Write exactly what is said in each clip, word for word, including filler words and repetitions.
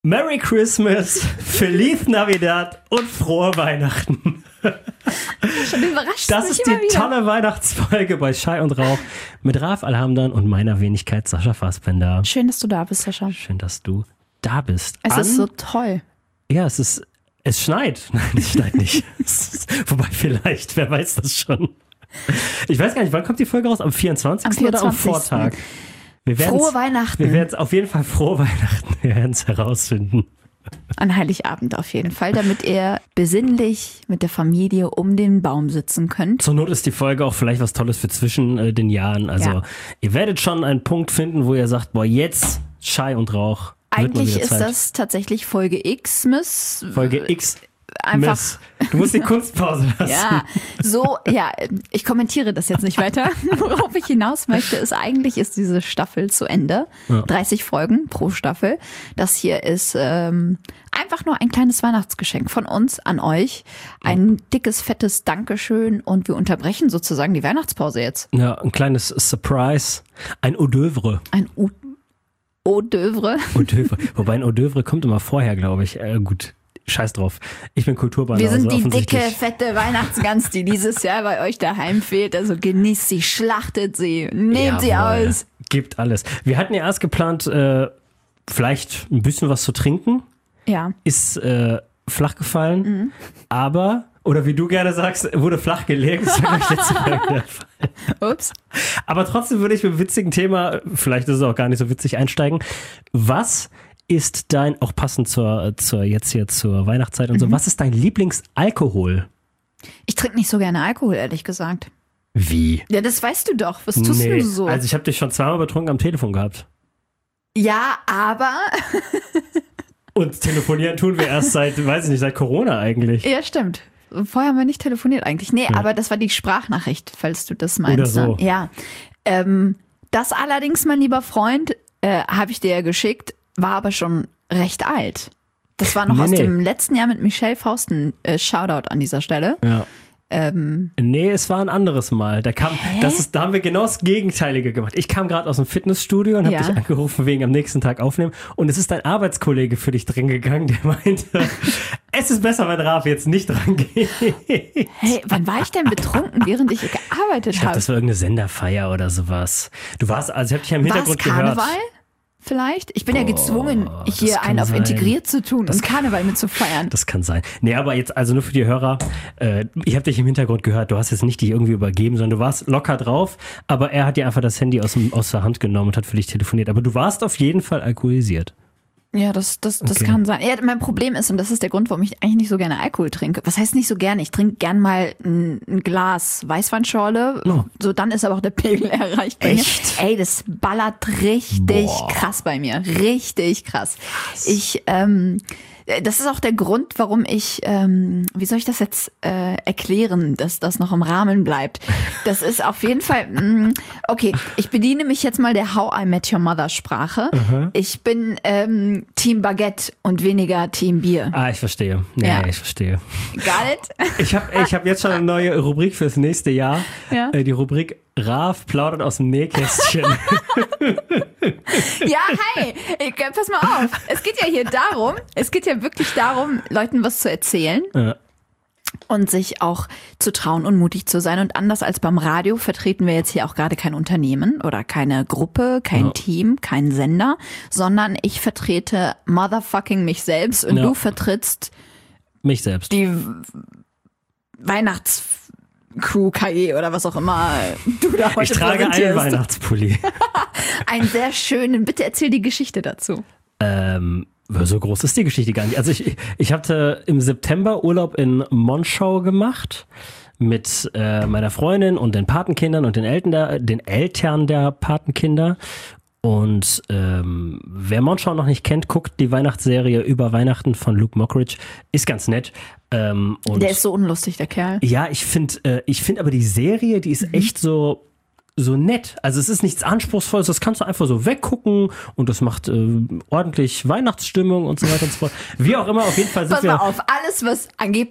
Merry Christmas, Feliz Navidad und frohe Weihnachten. Schon überrascht Das mich ist immer die wieder. tolle Weihnachtsfolge bei Schei und Rauch mit Raf Alhamdan und meiner Wenigkeit Sascha Fassbender. Schön, dass du da bist, Sascha. Schön, dass du da bist. Es An, ist so toll. Ja, es ist, es schneit. Nein, es schneit nicht. Es ist, wobei vielleicht, wer weiß das schon. Ich weiß gar nicht, wann kommt die Folge raus? Am vierundzwanzigsten oder am Vortag? Wir Frohe Weihnachten. Wir werden es auf jeden Fall frohe Weihnachten. Wir werden es herausfinden. An Heiligabend auf jeden Fall, damit ihr besinnlich mit der Familie um den Baum sitzen könnt. Zur Not ist die Folge auch vielleicht was Tolles für zwischen äh, den Jahren. Also Ja. ihr werdet schon einen Punkt finden, wo ihr sagt, boah, jetzt Schei und Rauch. Wird mal Eigentlich wieder ist Zeit. das tatsächlich Folge X-Miss. Folge X. Einfach. Miss. Du musst die Kunstpause lassen. Ja, so, ja, ich kommentiere das jetzt nicht weiter. Worauf ich hinaus möchte, ist, eigentlich ist diese Staffel zu Ende. Ja. dreißig Folgen pro Staffel. Das hier ist ähm, einfach nur ein kleines Weihnachtsgeschenk von uns an euch. Ein dickes, fettes Dankeschön und wir unterbrechen sozusagen die Weihnachtspause jetzt. Ja, ein kleines Surprise. Ein Hors d'oeuvre. Ein U- Eau d'oeuvre. Hors d'oeuvre. Wobei ein Hors d'oeuvre kommt immer vorher, glaube ich. Äh, gut, scheiß drauf. Ich bin Kulturbanause. Wir sind die offensichtlich. dicke, fette Weihnachtsgans, die dieses Jahr bei euch daheim fehlt. Also genießt sie, schlachtet sie, nehmt sie Jawohl. aus. Gibt alles. Wir hatten ja erst geplant, äh, vielleicht ein bisschen was zu trinken. Ja. Ist äh, flach gefallen, Mhm. aber, oder wie du gerne sagst, wurde flach gelegt. Das war gleich letzte Folge der Fall. Ups. Aber trotzdem würde ich mit einem witzigen Thema, vielleicht ist es auch gar nicht so witzig, einsteigen. Was ist dein, auch passend zur, zur jetzt hier zur Weihnachtszeit und so, Mhm. was ist dein Lieblingsalkohol? Ich trinke nicht so gerne Alkohol, ehrlich gesagt. Wie? Ja, das weißt du doch. Was tust Nee, du so? also ich habe dich schon zweimal betrunken am Telefon gehabt. ja, aber. Und telefonieren tun wir erst seit, weiß ich nicht, seit Corona eigentlich. Ja, stimmt. Vorher haben wir nicht telefoniert eigentlich. Nee, Ja. aber das war die Sprachnachricht, falls du das meinst. Oder so. Ne? Ja. Ähm, das allerdings, mein lieber Freund, äh, habe ich dir ja geschickt, war aber schon recht alt. Das war noch Nee, aus nee. dem letzten Jahr mit Michelle Fausten. Äh, Shoutout an dieser Stelle. Ja. Ähm, Nee, es war ein anderes Mal. Da kam, das ist, da haben wir genau das Gegenteilige gemacht. Ich kam gerade aus dem Fitnessstudio und habe Ja. dich angerufen wegen am nächsten Tag aufnehmen. Und es ist ein Arbeitskollege für dich drin gegangen, der meinte, es ist besser, wenn Raf jetzt nicht dran geht. hey, wann war ich denn betrunken, während ich gearbeitet Ich glaube, habe? das war irgendeine Senderfeier oder sowas. Du warst, also ich habe dich ja im War es Hintergrund Karneval? gehört. Vielleicht? Ich bin ja gezwungen, das hier kann einen auf sein. integriert zu tun und Karneval mitzufeiern. Das kann sein. Nee, aber jetzt, also nur für die Hörer, äh, ich habe dich im Hintergrund gehört, du hast jetzt nicht dich irgendwie übergeben, sondern du warst locker drauf, aber er hat dir einfach das Handy aus, dem, aus der Hand genommen und hat für dich telefoniert. Aber du warst auf jeden Fall alkoholisiert. Ja, das, das, das Okay. kann sein. Ja, mein Problem ist, und das ist der Grund, warum ich eigentlich nicht so gerne Alkohol trinke. Was heißt nicht so gerne? Ich trinke gern mal ein, ein Glas Weißweinschorle. Oh. So, dann ist aber auch der Pegel erreicht bei Echt? mir. Ey, das ballert richtig Boah. krass bei mir. Richtig krass. Ich, ähm, das ist auch der Grund, warum ich, ähm, wie soll ich das jetzt äh, erklären, dass das noch im Rahmen bleibt. Das ist auf jeden Fall, mh, okay, ich bediene mich jetzt mal der How I Met Your Mother Sprache. Ich bin ähm, Team Baguette und weniger Team Bier. Ah, ich verstehe. Nee, Ja. ich verstehe. Got it? Ich habe ich hab jetzt schon eine neue Rubrik fürs nächste Jahr. Ja. Äh, die Rubrik Raf plaudert aus dem Nähkästchen. Ja, hi, ich, pass mal auf. Es geht ja hier darum, es geht ja wirklich darum, Leuten was zu erzählen. Ja. Und sich auch zu trauen und mutig zu sein. Und anders als beim Radio vertreten wir jetzt hier auch gerade kein Unternehmen oder keine Gruppe, kein Ja. Team, kein Sender, sondern ich vertrete motherfucking mich selbst und Ja. du vertrittst Mich selbst. die Weihnachtscrew K E oder was auch immer du da heute Ich trage einen präsentierst. Weihnachtspulli. Einen sehr schönen, bitte erzähl die Geschichte dazu. ähm, so groß ist die Geschichte gar nicht. Also ich, ich hatte im September Urlaub in Monschau gemacht mit äh, meiner Freundin und den Patenkindern und den Eltern der, den Eltern der Patenkinder. Und ähm, wer Monschau noch nicht kennt, guckt die Weihnachtsserie über Weihnachten von Luke Mockridge. Ist ganz nett. Ähm, und Der ist so unlustig, der Kerl. ja, ich finde äh, ich finde aber die Serie, die ist echt so so nett. Also es ist nichts Anspruchsvolles, das kannst du einfach so weggucken und das macht äh, ordentlich Weihnachtsstimmung und so weiter und so fort. Wie auch immer, auf jeden Fall sind Pass wir... mal auf, alles, was angeblich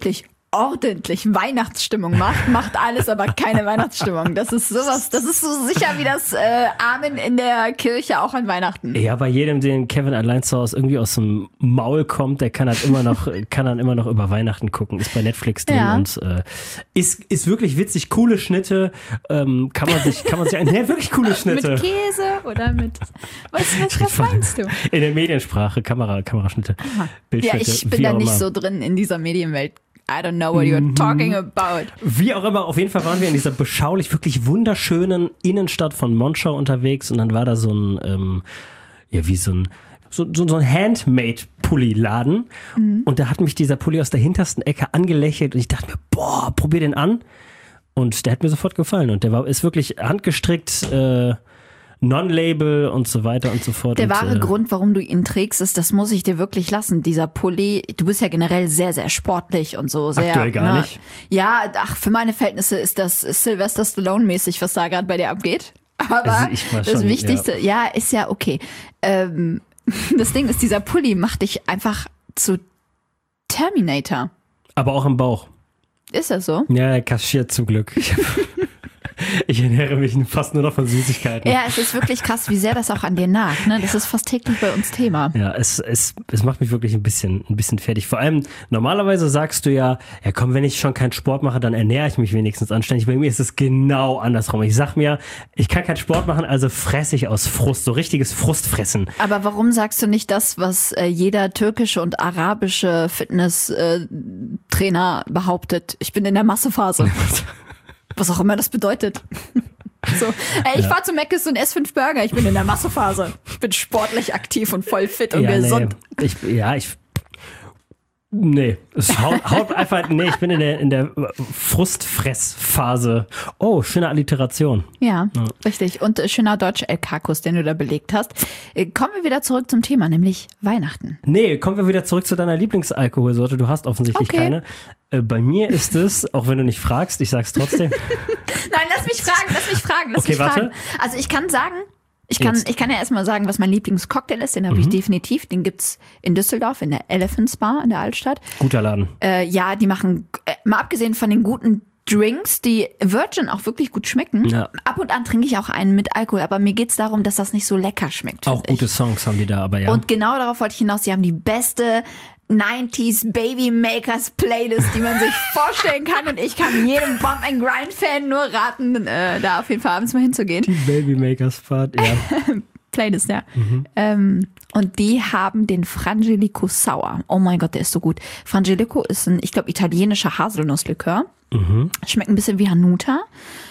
ordentlich Weihnachtsstimmung macht, macht alles aber keine Weihnachtsstimmung. Das ist sowas, das ist so sicher wie das äh, Amen in der Kirche auch an Weihnachten. Ja, bei jedem, den Kevin allein zu Hause irgendwie aus dem Maul kommt, der kann halt immer noch, kann dann immer noch über Weihnachten gucken, ist bei Netflix drin Ja. und äh, ist, ist wirklich witzig, coole Schnitte, ähm, kann man sich, kann man sich, nee, wirklich coole Schnitte. Mit Käse oder mit, was, was, was meinst du? In der Mediensprache, Kamera, Kameraschnitte, Ja, Bildschnitte, ich bin wie da auch nicht immer. so drin in dieser Medienwelt. I don't know what you're talking about. Wie auch immer, auf jeden Fall waren wir in dieser beschaulich, wirklich wunderschönen Innenstadt von Monschau unterwegs und dann war da so ein, ähm, ja, wie so ein, so, so, so ein Handmade-Pulli-Laden mhm. und da hat mich dieser Pulli aus der hintersten Ecke angelächelt und ich dachte mir, boah, probier den an und der hat mir sofort gefallen und der war, ist wirklich handgestrickt, äh, Non-Label und so weiter und so fort. Der und, wahre äh, Grund, warum du ihn trägst, ist, das muss ich dir wirklich lassen. Dieser Pulli, du bist ja generell sehr, sehr sportlich und so. Sehr, Aktuell gar ne? nicht. Ja, ach, für meine Verhältnisse ist das Sylvester Stallone-mäßig, was da gerade bei dir abgeht. Aber Also ich war das schon, Wichtigste, ja. ja, ist ja okay. Ähm, das Ding ist, dieser Pulli macht dich einfach zu Terminator. aber auch im Bauch. Ist das so? Ja, er kaschiert zum Glück. Ich, ich ernähre mich fast nur noch von Süßigkeiten. Ja, es ist wirklich krass, wie sehr das auch an dir nagt. Ne? Das ist fast täglich bei uns Thema. Ja, es, es, es macht mich wirklich ein bisschen, ein bisschen fertig. Vor allem, normalerweise sagst du ja, ja komm, wenn ich schon keinen Sport mache, dann ernähre ich mich wenigstens anständig. Bei mir ist es genau andersrum. Ich sag mir, ich kann keinen Sport machen, also fresse ich aus Frust. So richtiges Frustfressen. Aber warum sagst du nicht das, was äh, jeder türkische und arabische Fitness-Trainer äh, behauptet? Ich bin in der Massephase. Was auch immer das bedeutet. So, ey, ich Ja. fahr zu Mc's und esse fünf Burger. Ich bin in der Massephase. Ich bin sportlich aktiv und voll fit und ja, gesund. Nee. Ich, ja, ich. Nee, es haut, haut einfach. Nee, ich bin in der, in der Frustfressphase. Oh, schöne Alliteration. Ja, richtig. Und äh, schöner Deutsch-L K-Kurs, den du da belegt hast. Äh, kommen wir wieder zurück zum Thema, nämlich Weihnachten. Nee, kommen wir wieder zurück zu deiner Lieblingsalkoholsorte. Du hast offensichtlich Okay. keine. Äh, bei mir ist es, auch wenn du nicht fragst, ich sag's trotzdem. Nein, lass mich fragen, lass mich fragen, lass Okay, mich warte. fragen. Also ich kann sagen, ich kann, Jetzt. ich kann ja erstmal sagen, was mein Lieblingscocktail ist. Den habe ich definitiv. Den gibt's in Düsseldorf, in der Elephants Bar in der Altstadt. Guter Laden. Äh, ja, die machen, äh, mal abgesehen von den guten Drinks, die Virgin auch wirklich gut schmecken. Ja. Ab und an trinke ich auch einen mit Alkohol, aber mir geht's darum, dass das nicht so lecker schmeckt. Auch find ich. gute Songs haben die da, aber ja. Und genau darauf wollte ich hinaus. Sie haben die beste neunziger Baby Makers Playlist, die man sich vorstellen kann. Und ich kann jedem Bump and Grind Fan nur raten, äh, da auf jeden Fall abends mal hinzugehen. die Babymakers Part, ja. Playlist, ja. Ähm, und die haben den Frangelico Sour. Oh mein Gott, der ist so gut. Frangelico ist ein, ich glaube, italienischer Haselnusslikör. Schmeckt ein bisschen wie Hanuta.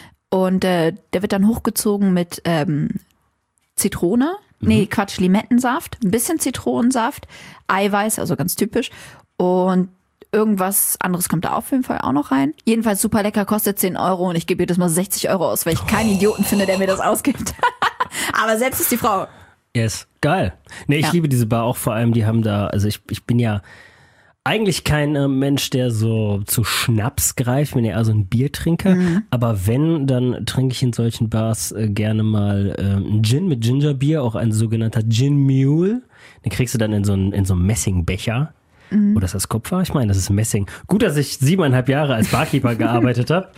Und äh, der wird dann hochgezogen mit ähm, Zitrone. Nee, Quatsch, Limettensaft, ein bisschen Zitronensaft, Eiweiß, also ganz typisch. Und irgendwas anderes kommt da auf jeden Fall auch noch rein. Jedenfalls super lecker, kostet zehn Euro und ich gebe jedes Mal sechzig Euro aus, weil ich keinen Idioten finde, der mir das ausgibt. Aber selbst ist die Frau. Yes, geil. Nee, ich Ja. liebe diese Bar auch vor allem, die haben da, also ich, ich bin ja eigentlich kein äh, Mensch, der so zu Schnaps greift, ich bin ja eher so ein Biertrinker, aber wenn, dann trinke ich in solchen Bars äh, gerne mal äh, einen Gin mit Gingerbier, auch ein sogenannter Gin Mule. Den kriegst du dann in so einen, in so einen Messingbecher. Oder ist das Kupfer? Ich meine, das ist Messing. Gut, dass ich siebeneinhalb Jahre als Barkeeper gearbeitet habe.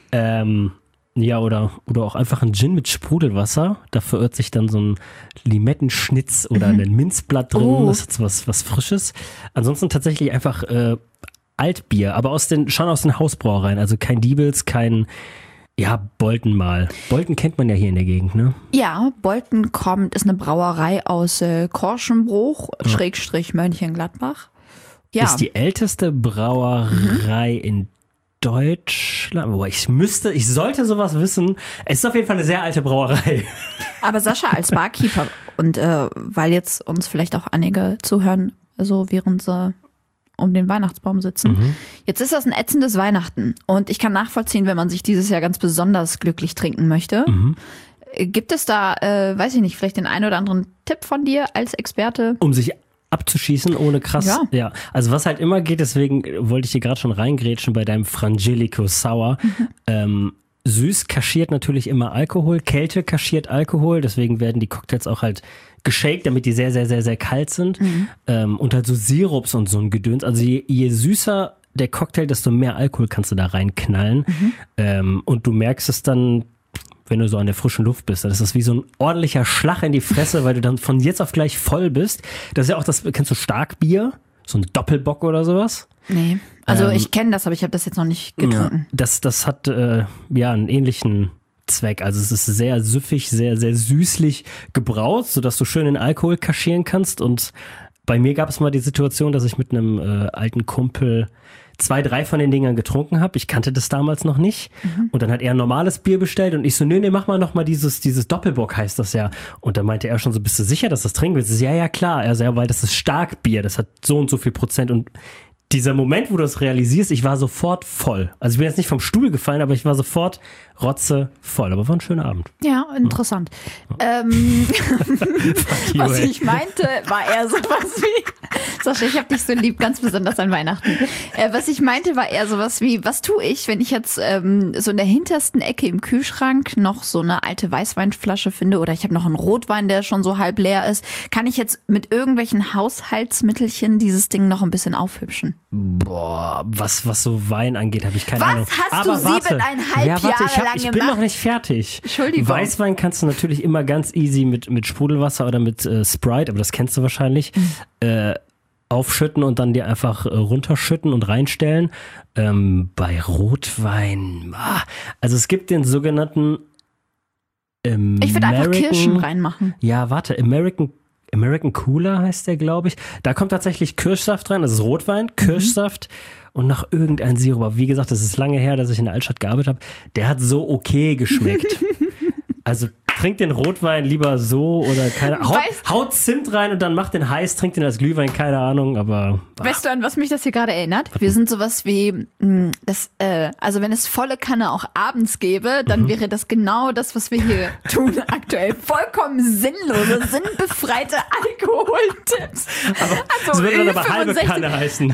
Ähm, ja, oder, oder auch einfach ein Gin mit Sprudelwasser. Da verirrt sich dann so ein Limettenschnitz oder ein Minzblatt drin. Oh. Das ist was, was Frisches. Ansonsten tatsächlich einfach äh, Altbier, aber aus den, schon aus den Hausbrauereien. Also kein Diebels, kein, ja, Bolten mal. Bolten kennt man ja hier in der Gegend, ne? Ja, Bolten kommt, ist eine Brauerei aus äh, Korschenbruch, Schrägstrich Mönchengladbach. Ja. Ist die älteste Brauerei in Deutschland. Boah, ich müsste, ich sollte sowas wissen. Es ist auf jeden Fall eine sehr alte Brauerei. Aber Sascha als Barkeeper und äh, weil jetzt uns vielleicht auch einige zuhören, so während sie um den Weihnachtsbaum sitzen. Jetzt ist das ein ätzendes Weihnachten und ich kann nachvollziehen, wenn man sich dieses Jahr ganz besonders glücklich trinken möchte. Äh, Gibt es da, äh, weiß ich nicht, vielleicht den einen oder anderen Tipp von dir als Experte? Um sich abzuschießen ohne krass. Ja. ja. Also was halt immer geht, deswegen wollte ich dir gerade schon reingrätschen bei deinem Frangelico Sour. Ähm, süß kaschiert natürlich immer Alkohol, Kälte kaschiert Alkohol, deswegen werden die Cocktails auch halt geshakt, damit die sehr, sehr, sehr, sehr kalt sind. Ähm, und halt so Sirups und so ein Gedöns. Also je, je süßer der Cocktail, desto mehr Alkohol kannst du da reinknallen. Mhm. Ähm, und du merkst es dann, wenn du so an der frischen Luft bist. Das ist wie so ein ordentlicher Schlag in die Fresse, weil du dann von jetzt auf gleich voll bist. Das ist ja auch das, kennst du Starkbier? So ein Doppelbock oder sowas? Nee, also ähm, ich kenne das, aber ich habe das jetzt noch nicht getrunken. Ja, das, das hat äh, ja einen ähnlichen Zweck. Also es ist sehr süffig, sehr, sehr süßlich gebraut, sodass du schön den Alkohol kaschieren kannst. Und bei mir gab es mal die Situation, dass ich mit einem äh, alten Kumpel zwei, drei von den Dingern getrunken habe. Ich kannte das damals noch nicht. Mhm. Und dann hat er ein normales Bier bestellt und ich so, nee, nee, mach mal noch mal dieses, dieses Doppelbock heißt das ja. Und dann meinte er schon so, bist du sicher, dass du das trinken willst? Ich so, ja, ja, klar. Er so, ja, weil das ist Starkbier, das hat so und so viel Prozent. Und dieser Moment, wo du das realisierst, ich war sofort voll. Also ich bin jetzt nicht vom Stuhl gefallen, aber ich war sofort rotze voll. Aber war ein schöner Abend. Ja, interessant. Ja. Ähm, you, was ey. ich meinte, war eher sowas wie, Sascha, ich hab dich so lieb, ganz besonders an Weihnachten. Äh, was ich meinte, war eher sowas wie, was tue ich, wenn ich jetzt ähm, so in der hintersten Ecke im Kühlschrank noch so eine alte Weißweinflasche finde oder ich habe noch einen Rotwein, der schon so halb leer ist. Kann ich jetzt mit irgendwelchen Haushaltsmittelchen dieses Ding noch ein bisschen aufhübschen? Boah, was, was so Wein angeht, habe ich keine Was Ahnung. hast Aber du warte, siebeneinhalb ja, warte, ich, Jahre hab, lang ich bin gemacht? noch nicht fertig. Entschuldigung. Weißwein kannst du natürlich immer ganz easy mit, mit Sprudelwasser oder mit äh, Sprite, aber das kennst du wahrscheinlich, mhm. äh, aufschütten und dann dir einfach äh, runterschütten und reinstellen. Ähm, bei Rotwein, ah, also es gibt den sogenannten American, ich würde einfach Kirschen reinmachen. Ja, warte, American American Cooler heißt der, glaube ich. Da kommt tatsächlich Kirschsaft rein, das ist Rotwein, Kirschsaft mhm. und noch irgendein Sirup. Aber wie gesagt, das ist lange her, dass ich in der Altstadt gearbeitet habe. Der hat so okay geschmeckt. Also trink den Rotwein lieber so oder keine Ahnung. Haut, haut Zimt rein und dann macht den heiß, trinkt den als Glühwein, keine Ahnung, aber. Ach. Weißt du, an was mich das hier gerade erinnert? Wir sind sowas wie, mh, das, äh, also wenn es volle Kanne auch abends gäbe, dann mhm. wäre das genau das, was wir hier tun aktuell. Vollkommen sinnlose, sinnbefreite Alkoholtipps. Aber also das würde dann aber halbe Kanne heißen.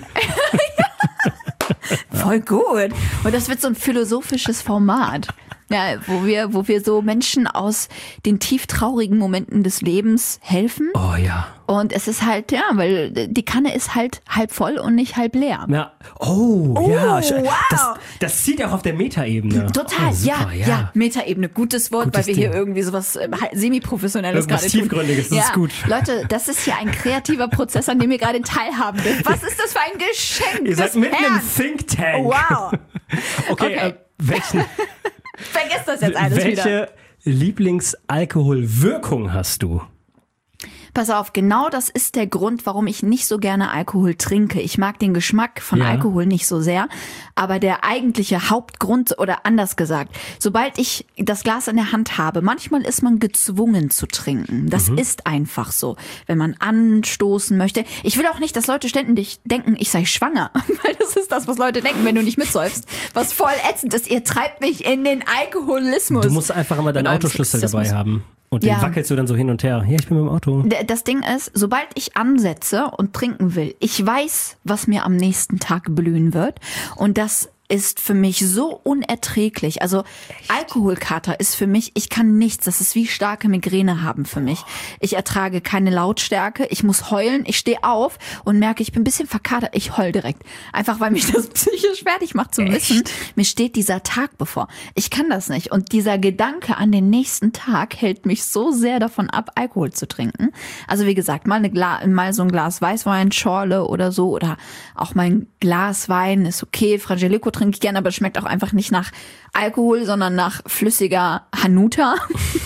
Voll gut. Und das wird so ein philosophisches Format. Ja, wo wir, wo wir so Menschen aus den tief traurigen Momenten des Lebens helfen. Oh ja. Und es ist halt, ja, weil die Kanne ist halt halb voll und nicht halb leer. Ja. Oh, oh ja. Wow. Das, das zieht auch auf der Metaebene. Total, oh, super, ja, ja, ja. Metaebene, gutes Wort, Gutes weil wir Ding. hier irgendwie sowas äh, semi-professionelles gerade tun. Tiefgründiges, das ja. ist gut. Leute, das ist hier ein kreativer Prozess, an dem ihr gerade teilhaben dürft. Was ist das für ein Geschenk? Ihr seid mitten im Think Tank. Wow. Okay, okay. Äh, welchen... Vergesst das jetzt alles Welche wieder. Welche Lieblingsalkoholwirkung hast du? Pass auf, genau das ist der Grund, warum ich nicht so gerne Alkohol trinke. Ich mag den Geschmack von ja. Alkohol nicht so sehr, aber der eigentliche Hauptgrund, oder anders gesagt, sobald ich das Glas in der Hand habe, manchmal ist man gezwungen zu trinken. Das mhm. ist einfach so, wenn man anstoßen möchte. Ich will auch nicht, dass Leute ständig denken, ich sei schwanger, weil das ist das, was Leute denken, wenn du nicht mitsäufst. Was voll ätzend ist, ihr treibt mich in den Alkoholismus. Du musst einfach immer deinen Autoschlüssel dabei haben. Und den ja. wackelst du dann so hin und her. Ja, ich bin mit dem Auto. Das Ding ist, sobald ich ansetze und trinken will, ich weiß, was mir am nächsten Tag blühen wird. Und das ist für mich so unerträglich. Also Echt? Alkoholkater ist für mich, ich kann nichts. Das ist wie starke Migräne haben für mich. Ich ertrage keine Lautstärke. Ich muss heulen. Ich stehe auf und merke, ich bin ein bisschen verkatert. Ich heul direkt. Einfach, weil mich das psychisch fertig macht zu Echt? wissen, mir steht dieser Tag bevor. Ich kann das nicht. Und dieser Gedanke an den nächsten Tag hält mich so sehr davon ab, Alkohol zu trinken. Also wie gesagt, mal, eine Gla- mal so ein Glas Weißwein, Schorle oder so. Oder auch mal ein Glas Wein ist okay. Frangelico trinke ich gerne, aber es schmeckt auch einfach nicht nach Alkohol, sondern nach flüssiger Hanuta.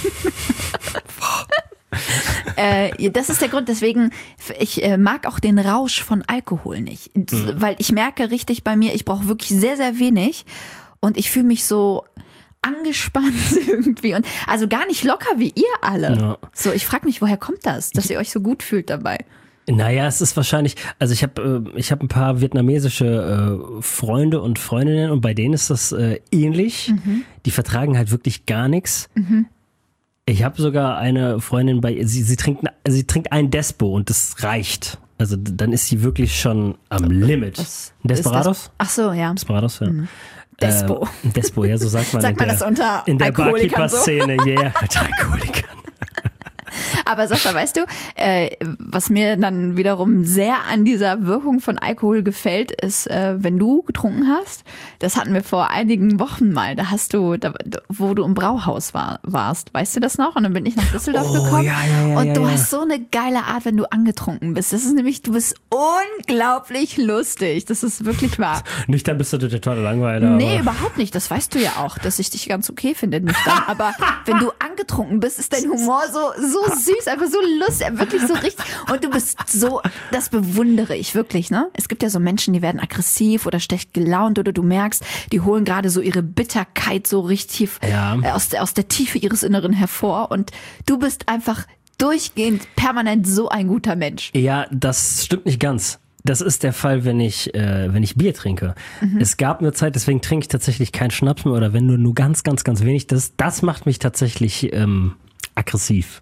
äh, das ist der Grund, deswegen, ich äh, mag auch den Rausch von Alkohol nicht. Mhm. Weil ich merke richtig bei mir, ich brauche wirklich sehr, sehr wenig und ich fühle mich so angespannt irgendwie und also gar nicht locker wie ihr alle. Ja. So, ich frage mich, woher kommt das, dass ihr euch so gut fühlt dabei? Naja, es ist wahrscheinlich, also ich habe äh, ich hab ein paar vietnamesische äh, Freunde und Freundinnen und bei denen ist das äh, ähnlich. Mhm. Die vertragen halt wirklich gar nichts. Mhm. Ich habe sogar eine Freundin bei, sie, sie, trinkt, sie trinkt ein Despo und das reicht. Also dann ist sie wirklich schon am Limit. Was ein Desperados? Das? Ach so, ja. Desperados, ja. Mhm. Despo. Äh, Despo, ja, so sagt man. Sagt man der, das unter in der Alkoholikern Barkeeper-Szene, so? Yeah, mit Alkoholikern. Aber Sascha, weißt du, äh, was mir dann wiederum sehr an dieser Wirkung von Alkohol gefällt, ist, äh, wenn du getrunken hast, das hatten wir vor einigen Wochen mal, da hast du, da, wo du im Brauhaus war, warst, weißt du das noch? Und dann bin ich nach Düsseldorf Oh, gekommen ja, ja, ja, und ja, du ja. hast so eine geile Art, wenn du angetrunken bist. Das ist nämlich, du bist unglaublich lustig. Das ist wirklich wahr. Nüchtern bist du der tolle Langweiler. Nee, aber- überhaupt nicht. Das weißt du ja auch, dass ich dich ganz okay finde, nüchtern. Aber wenn du angetrunken bist, ist dein Humor so, so süß, einfach so lustig, wirklich so richtig. Und du bist so, das bewundere ich wirklich, ne? Es gibt ja so Menschen, die werden aggressiv oder schlecht gelaunt oder du merkst, die holen gerade so ihre Bitterkeit so richtig Ja. äh, aus, der, aus der Tiefe ihres Inneren hervor. Und du bist einfach durchgehend, permanent so ein guter Mensch. Ja, das stimmt nicht ganz. Das ist der Fall, wenn ich, äh, wenn ich Bier trinke. Mhm. Es gab eine Zeit, deswegen trinke ich tatsächlich keinen Schnaps mehr oder wenn nur, nur ganz, ganz, ganz wenig. Das, das macht mich tatsächlich ähm, aggressiv.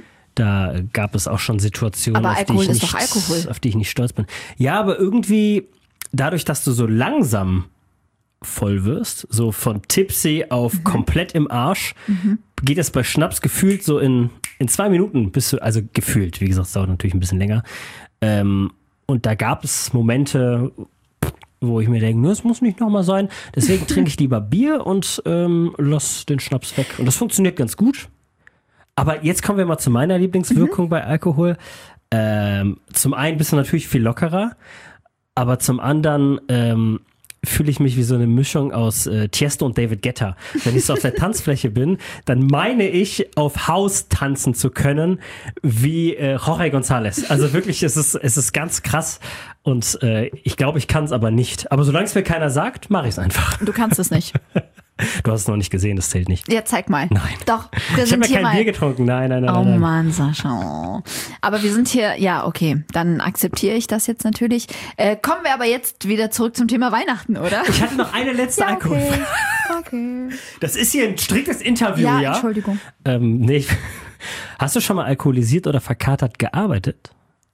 Da gab es auch schon Situationen, Aber auf die, Alkohol ich ist nicht, doch Alkohol. auf die ich nicht stolz bin. Ja, aber irgendwie, dadurch, dass du so langsam voll wirst, so von tipsy auf Mhm. komplett im Arsch, geht es bei Schnaps gefühlt so in, in zwei Minuten bist du, also gefühlt, wie gesagt, es dauert natürlich ein bisschen länger. Ähm, und da gab es Momente, wo ich mir denke, das muss nicht nochmal sein. Deswegen trinke ich lieber Bier und ähm, lass den Schnaps weg. Und das funktioniert ganz gut. Aber jetzt kommen wir mal zu meiner Lieblingswirkung bei Alkohol. Ähm, zum einen bist du natürlich viel lockerer, aber zum anderen ähm, fühle ich mich wie so eine Mischung aus äh, Tiesto und David Guetta. Wenn ich so auf der Tanzfläche bin, dann meine ich, auf Haus tanzen zu können, wie äh, Jorge González. Also wirklich, es ist, es ist ganz krass und äh, ich glaube, ich kann es aber nicht. Aber solange es mir keiner sagt, mache ich es einfach. Du kannst es nicht. Du hast es noch nicht gesehen, das zählt nicht. Ja, zeig mal. Nein. Doch, Ich habe ja präsentier kein mal. Bier getrunken. Nein, nein, nein. Oh nein. Mann, Sascha. Aber wir sind hier, ja, okay, dann akzeptiere ich das jetzt natürlich. Äh, kommen wir aber jetzt wieder zurück zum Thema Weihnachten, oder? Ich hatte noch eine letzte Alkohol. Okay. Das ist hier ein striktes Interview, Ja, ja? Entschuldigung. Ähm, nee. ich- Hast du schon mal alkoholisiert oder verkatert gearbeitet?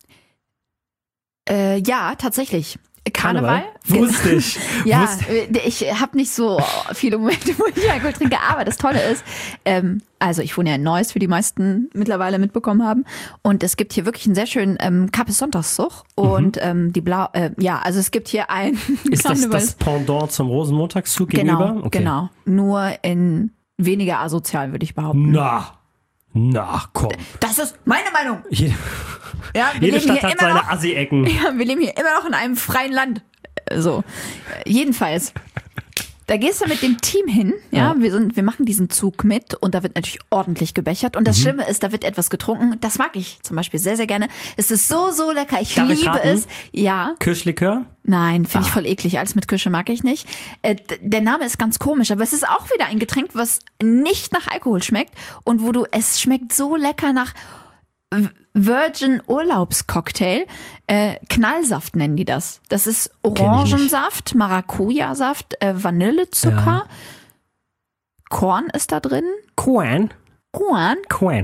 Äh, ja, tatsächlich. Karneval? Wusste ich. Ja, Wusste. äh, ich habe nicht so viele Momente, wo ich Alkohol trinke, aber das Tolle ist, ähm, also ich wohne ja in Neuss, wie die meisten mittlerweile mitbekommen haben, und es gibt hier wirklich einen sehr schönen ähm, Kappes-Sonntagszug und ähm, die Blau, äh, ja, also es gibt hier ein Ist das Karneval- das Pendant zum Rosenmontagszug genau, gegenüber? Okay. genau, nur in weniger asozial, würde ich behaupten. Na, na, komm. Das ist meine Meinung. Jede, Ja, wir jede leben Stadt hier hat immer seine noch, Assi-Ecken. ja, wir leben hier immer noch in einem freien Land. Äh, So, Äh, jedenfalls. Da gehst du mit dem Team hin, ja, Ja. wir sind, wir machen diesen Zug mit und da wird natürlich ordentlich gebechert und Mhm. das Schlimme ist, da wird etwas getrunken, das mag ich zum Beispiel sehr, sehr gerne. Es ist so, so lecker, ich Darf ich liebe raten? es. Ja, Kirschlikör? nein, finde Ah. ich voll eklig, alles mit Kirsche mag ich nicht. Äh, d- der Name ist ganz komisch, aber es ist auch wieder ein Getränk, was nicht nach Alkohol schmeckt und wo du, es schmeckt so lecker nach Virgin Urlaubscocktail, äh, Knallsaft nennen die das. Das ist Orangensaft, Maracuja-Saft, äh, Vanillezucker, Ja. Korn ist da drin. Korn? Korn? Korn.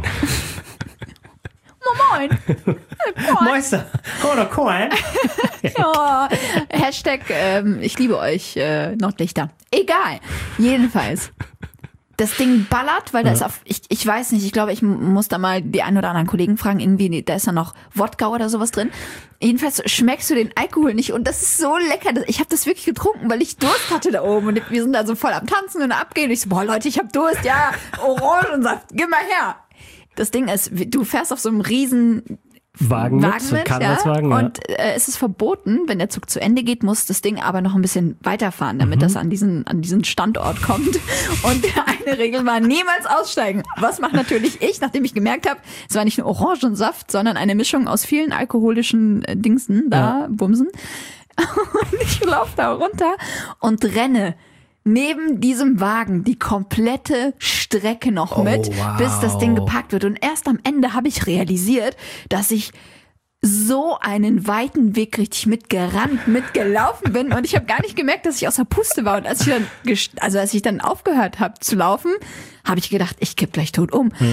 Moin. Korn. Meister. Oder Korn? Ja. Hashtag, ähm, ich liebe euch, äh, Nordlichter. Egal. Jedenfalls. Das Ding ballert, weil da ist auf, ich, ich weiß nicht, ich glaube, ich m- muss da mal die ein oder anderen Kollegen fragen, irgendwie, da ist da noch Wodka oder sowas drin. Jedenfalls schmeckst du den Alkohol nicht und das ist so lecker. Das- Ich habe das wirklich getrunken, weil ich Durst hatte da oben und wir sind da so voll am Tanzen und abgehen. Ich so, boah Leute, ich habe Durst, ja, Orangensaft, gib mal her. Das Ding ist, du fährst auf so einem riesen Wagen mit, Wagen so mit, Karnevalswagen, ja. ja. Und äh, es ist verboten, wenn der Zug zu Ende geht, muss das Ding aber noch ein bisschen weiterfahren, damit das an diesen, an diesen Standort kommt. Und eine Regel war, niemals aussteigen. Was macht natürlich ich, nachdem ich gemerkt habe, es war nicht nur Orangensaft, sondern eine Mischung aus vielen alkoholischen äh, Dingsen, da, Ja. Bumsen. Und ich laufe da runter und renne neben diesem Wagen die komplette Strecke noch Oh, mit, wow. bis das Ding gepackt wird. Und erst am Ende habe ich realisiert, dass ich so einen weiten Weg richtig mitgerannt, mitgelaufen bin und ich habe gar nicht gemerkt, dass ich außer Puste war. Und als ich dann, gest- also als ich dann aufgehört habe zu laufen, habe ich gedacht, ich kipp gleich tot um.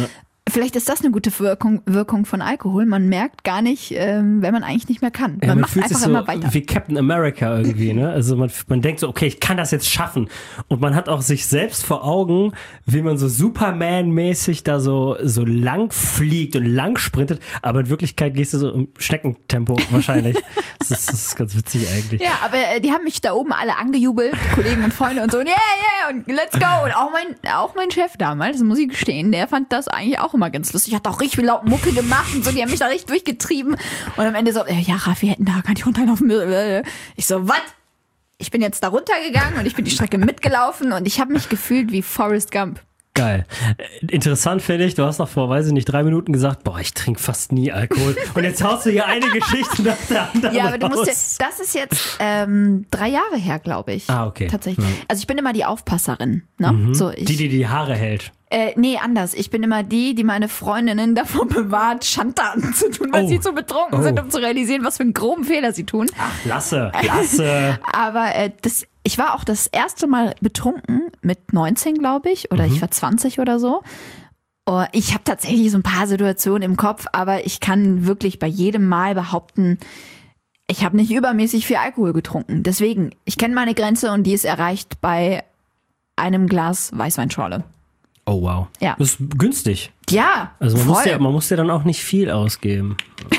Vielleicht ist das eine gute Wirkung, Wirkung von Alkohol. Man merkt gar nicht, ähm, wenn man eigentlich nicht mehr kann. Man, ja, man macht fühlt einfach sich so immer weiter. wie Captain America irgendwie, ne? Also man, man denkt so, okay, ich kann das jetzt schaffen. Und man hat auch sich selbst vor Augen, wie man so Superman-mäßig da so, so lang fliegt und lang sprintet. Aber in Wirklichkeit gehst du so im Schneckentempo wahrscheinlich. das, ist, das ist ganz witzig eigentlich. Ja, aber äh, die haben mich da oben alle angejubelt, Kollegen und Freunde und so, yeah, yeah, und let's go. Und auch mein, auch mein Chef damals, das muss ich gestehen, der fand das eigentlich auch immer ganz lustig. Hat auch richtig viel laut Mucke gemacht und so, die haben mich da richtig durchgetrieben. Und am Ende so, ja, Raffi, wir hätten da gar nicht runterlaufen müssen. Ich so, was? Ich bin jetzt da runtergegangen und ich bin die Strecke mitgelaufen und ich habe mich gefühlt wie Forrest Gump. Geil. Interessant finde ich, du hast noch vor, weiß ich nicht, drei Minuten gesagt, boah, ich trinke fast nie Alkohol. Und jetzt haust du hier eine Geschichte nach der anderen Ja, aber du musst raus. ja, das ist jetzt ähm, drei Jahre her, glaube ich. Ah, okay. Tatsächlich. Ja. Also ich bin immer die Aufpasserin. Ne? Mhm. So, ich, die, die die Haare hält. Äh, nee, anders. Ich bin immer die, die meine Freundinnen davor bewahrt, Schandtaten zu tun, weil Oh. sie zu betrunken Oh. sind, um zu realisieren, was für einen groben Fehler sie tun. Ach, lasse, lasse. Aber äh, das, ich war auch das erste Mal betrunken mit neunzehn, glaube ich, oder Mhm. ich war zwanzig oder so. Oh, ich habe tatsächlich so ein paar Situationen im Kopf, aber ich kann wirklich bei jedem Mal behaupten, ich habe nicht übermäßig viel Alkohol getrunken. Deswegen, ich kenne meine Grenze und die ist erreicht bei einem Glas Weißweinschorle. Oh, wow. Ja. Das ist günstig. Ja, Also man voll. muss, ja, man muss ja dann auch nicht viel ausgeben.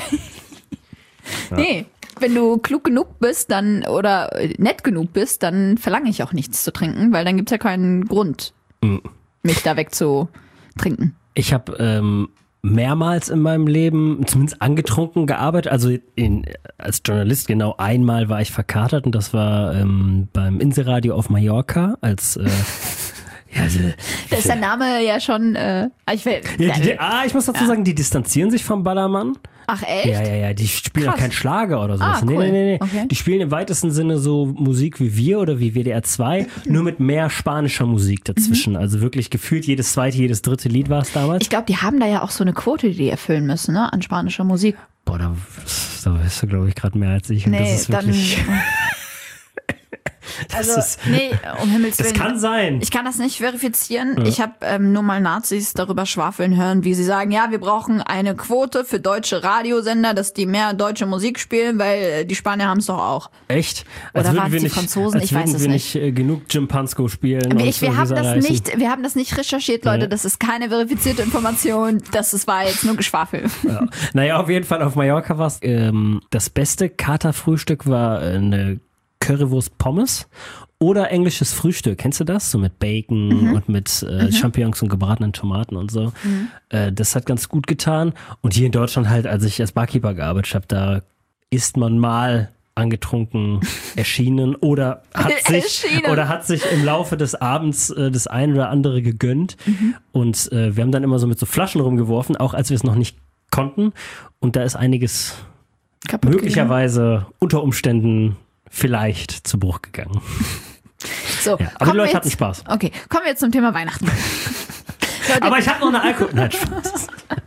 Nee, wenn du klug genug bist dann oder nett genug bist, dann verlange ich auch nichts zu trinken, weil dann gibt's ja keinen Grund, Mhm. mich da wegzutrinken. Ich habe ähm, mehrmals in meinem Leben, zumindest angetrunken, gearbeitet. Also in, als Journalist genau einmal war ich verkatert und das war ähm, beim Inseradio auf Mallorca als äh, ja, also, Da ist der Name ja schon, äh, ich will, ja, die, die, ah, ich muss dazu sagen, die distanzieren sich vom Ballermann. ach echt? Ja, ja, ja, die spielen ja Krass. keinen Schlager oder sowas. Ah, Nee, cool. nee, nee, nee. Okay. Die spielen im weitesten Sinne so Musik wie wir oder wie W D R zwei, nur mit mehr spanischer Musik dazwischen. Also wirklich gefühlt jedes zweite, jedes dritte Lied war es damals. Ich glaube, die haben da ja auch so eine Quote, die die erfüllen müssen, ne, an spanischer Musik. Boah, da, da weißt du, glaube ich, gerade mehr als ich. Und das ist wirklich. Das, also, ist, nee, um Himmels das Willen. kann sein. Ich kann das nicht verifizieren. Ich habe ähm, nur mal Nazis darüber schwafeln hören, wie sie sagen, ja, wir brauchen eine Quote für deutsche Radiosender, dass die mehr deutsche Musik spielen, weil äh, die Spanier haben es doch auch. Echt? Oder würden waren es wir die nicht, Franzosen? Als Ich weiß würden es wir nicht. nicht äh, genug Jim Pansko spielen. Wir, und ich, wir, so, wie haben sie das alle heißen. nicht, wir haben das nicht recherchiert, Leute. Ja. Das ist keine verifizierte Information. Das ist, war jetzt nur Geschwafel. Ja. Naja, auf jeden Fall auf Mallorca war es. Ähm, das beste Katerfrühstück war äh, eine Currywurst Pommes oder englisches Frühstück. Kennst du das? So mit Bacon Mhm. und mit äh, mhm. Champignons und gebratenen Tomaten und so. Mhm. Äh, das hat ganz gut getan. Und hier in Deutschland halt, als ich als Barkeeper gearbeitet habe, da isst man mal angetrunken erschienen oder hat sich Erschienen. oder hat sich im Laufe des Abends äh, das ein oder andere gegönnt. Mhm. Und äh, wir haben dann immer so mit so Flaschen rumgeworfen, auch als wir es noch nicht konnten. Und da ist einiges Kaputt möglicherweise unter Umständen vielleicht zu Bruch gegangen. So, Ja, aber die kommen wir Leute jetzt- hatten Spaß. Okay, kommen wir jetzt zum Thema Weihnachten. Leute, Aber ich habe noch eine Alkohol... Nein, Spaß.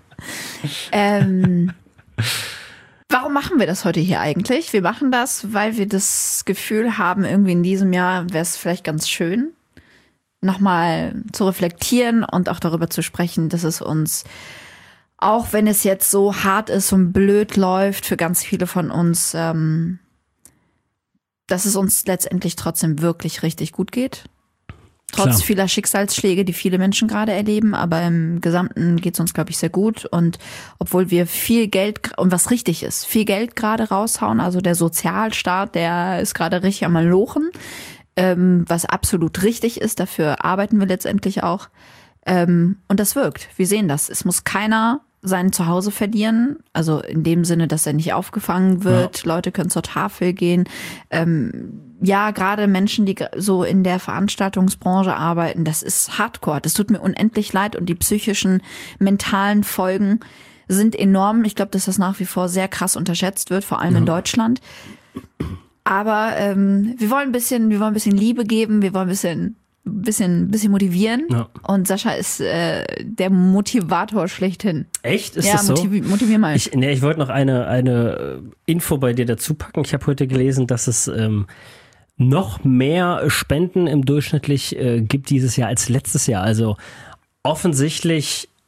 ähm, warum machen wir das heute hier eigentlich? Wir machen das, weil wir das Gefühl haben, irgendwie in diesem Jahr wäre es vielleicht ganz schön, nochmal zu reflektieren und auch darüber zu sprechen, dass es uns, auch wenn es jetzt so hart ist und blöd läuft für ganz viele von uns, ähm, dass es uns letztendlich trotzdem wirklich richtig gut geht. Trotz Klar. vieler Schicksalsschläge, die viele Menschen gerade erleben, aber im Gesamten geht es uns, glaube ich, sehr gut. Und obwohl wir viel Geld, und was richtig ist, viel Geld gerade raushauen, also der Sozialstaat, der ist gerade richtig am Malochen, ähm, was absolut richtig ist, dafür arbeiten wir letztendlich auch. Ähm, und das wirkt. Wir sehen das. Es muss keiner sein Zuhause verlieren, also in dem Sinne, dass er nicht aufgefangen wird. Ja. Leute können zur Tafel gehen. Ähm, ja, gerade Menschen, die so in der Veranstaltungsbranche arbeiten, das ist Hardcore. Das tut mir unendlich leid und die psychischen, mentalen Folgen sind enorm. Ich glaube, dass das nach wie vor sehr krass unterschätzt wird, vor allem ja. in Deutschland. Aber ähm, wir wollen ein bisschen, wir wollen ein bisschen Liebe geben, wir wollen ein bisschen bisschen bisschen motivieren ja. und Sascha ist äh, der Motivator schlechthin. Echt? Ist ja, das so? Motiv- motivier mal. Ich, nee, ich wollte noch eine, eine Info bei dir dazu packen. Ich habe heute gelesen, dass es ähm, noch mehr Spenden im durchschnittlich äh, gibt dieses Jahr als letztes Jahr. Also offensichtlich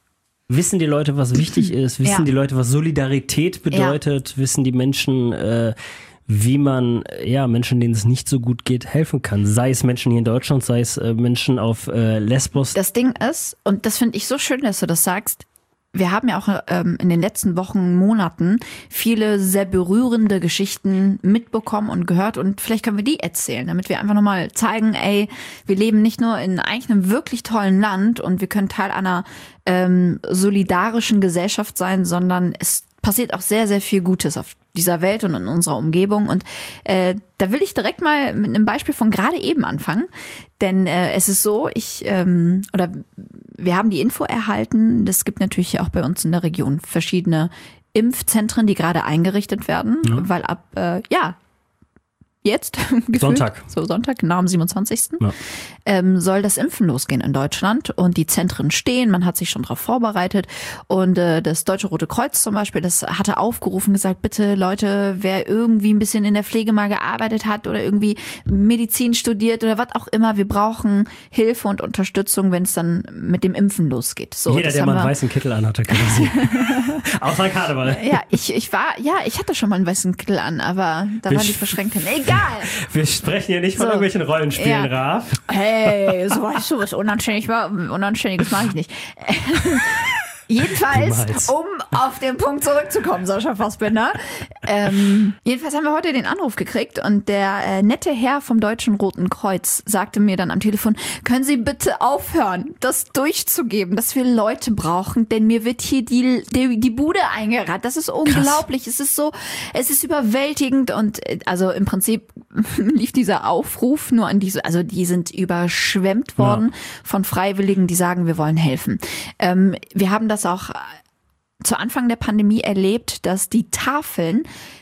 wissen die Leute, was wichtig ist? Wissen Ja. die Leute, was Solidarität bedeutet? Ja. Wissen die Menschen, äh, wie man ja Menschen, denen es nicht so gut geht, helfen kann? Sei es Menschen hier in Deutschland, sei es äh, Menschen auf äh, Lesbos. Das Ding ist, und das finde ich so schön, dass du das sagst, wir haben ja auch ähm, in den letzten Wochen, Monaten viele sehr berührende Geschichten mitbekommen und gehört und vielleicht können wir die erzählen, damit wir einfach nochmal zeigen, ey, wir leben nicht nur in eigentlich einem wirklich tollen Land und wir können Teil einer ähm, solidarischen Gesellschaft sein, sondern es passiert auch sehr, sehr viel Gutes auf dieser Welt und in unserer Umgebung. Und äh, da will ich direkt mal mit einem Beispiel von gerade eben anfangen. Denn äh, es ist so, ich ähm, oder wir haben die Info erhalten, es gibt natürlich auch bei uns in der Region verschiedene Impfzentren, die gerade eingerichtet werden, ja. weil ab, äh, ja, jetzt, gefühlt, Sonntag. So Sonntag, genau am siebenundzwanzigsten Ja. Ähm, soll das Impfen losgehen in Deutschland und die Zentren stehen, man hat sich schon darauf vorbereitet und äh, das Deutsche Rote Kreuz zum Beispiel, das hatte aufgerufen, gesagt, bitte Leute, wer irgendwie ein bisschen in der Pflege mal gearbeitet hat oder irgendwie Medizin studiert oder was auch immer, wir brauchen Hilfe und Unterstützung, wenn es dann mit dem Impfen losgeht. So, Jeder, der mal einen weißen Kittel anhatte, kann das sehen. Außer Karneval. Ja, ich, ich war, ja, ich hatte schon mal einen weißen Kittel an, aber da Wir waren die sch- verschränkt hin. Egal. Wir sprechen hier nicht von So. irgendwelchen Rollenspielen, Ja. Raf. Hey, so weißt du, was unanständig war, Unanständiges mache ich nicht. Jedenfalls, Niemals. um auf den Punkt zurückzukommen, Sascha Fassbender. Ähm, jedenfalls haben wir heute den Anruf gekriegt und der äh, nette Herr vom Deutschen Roten Kreuz sagte mir dann am Telefon, können Sie bitte aufhören, das durchzugeben, dass wir Leute brauchen, denn mir wird hier die, die, die Bude eingerannt. Das ist unglaublich. Krass. Es ist so, es ist überwältigend und äh, also im Prinzip lief dieser Aufruf nur an diese, also die sind überschwemmt worden ja. von Freiwilligen, die sagen, wir wollen helfen. Ähm, wir haben das auch zu Anfang der Pandemie erlebt, dass die Tafeln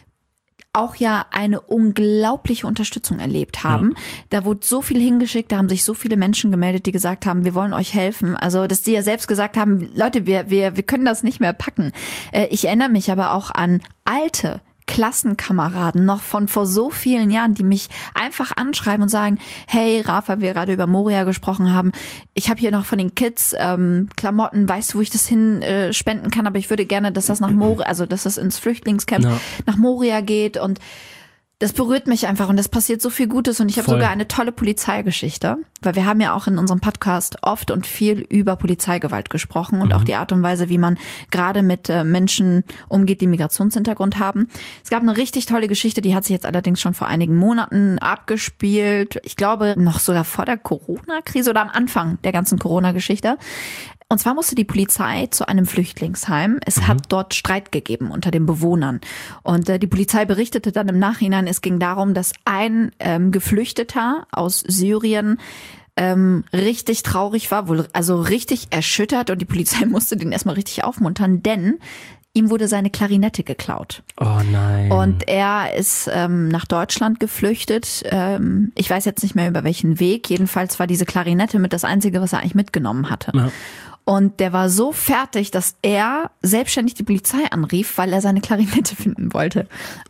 auch ja eine unglaubliche Unterstützung erlebt haben. Ja. Da wurde so viel hingeschickt, da haben sich so viele Menschen gemeldet, die gesagt haben, wir wollen euch helfen. Also, dass die ja selbst gesagt haben, Leute, wir, wir, wir können das nicht mehr packen. Ich erinnere mich aber auch an alte Klassenkameraden noch von vor so vielen Jahren, die mich einfach anschreiben und sagen, hey Rafa, wir gerade über Moria gesprochen haben, ich habe hier noch von den Kids ähm, Klamotten, weißt du, wo ich das hin äh, spenden kann, aber ich würde gerne, dass das nach Moria, also dass das ins Flüchtlingscamp ja. nach Moria geht und das berührt mich einfach und das passiert so viel Gutes und ich habe sogar eine tolle Polizeigeschichte, weil wir haben ja auch in unserem Podcast oft und viel über Polizeigewalt gesprochen und mhm. auch die Art und Weise, wie man gerade mit äh, Menschen umgeht, die Migrationshintergrund haben. Es gab eine richtig tolle Geschichte, die hat sich jetzt allerdings schon vor einigen Monaten abgespielt. Ich glaube, noch sogar vor der Corona-Krise oder am Anfang der ganzen Corona-Geschichte. Und zwar musste die Polizei zu einem Flüchtlingsheim. Es mhm. hat dort Streit gegeben unter den Bewohnern. Und äh, die Polizei berichtete dann im Nachhinein, es ging darum, dass ein ähm, Geflüchteter aus Syrien ähm, richtig traurig war, wohl also richtig erschüttert. Und die Polizei musste den erstmal richtig aufmuntern, denn ihm wurde seine Klarinette geklaut. Oh nein. Und er ist ähm, nach Deutschland geflüchtet. Ähm, ich weiß jetzt nicht mehr über welchen Weg. Jedenfalls war diese Klarinette mit das Einzige, was er eigentlich mitgenommen hatte. Ja. Und der war so fertig, dass er selbstständig die Polizei anrief, weil er seine Klarinette finden wollte.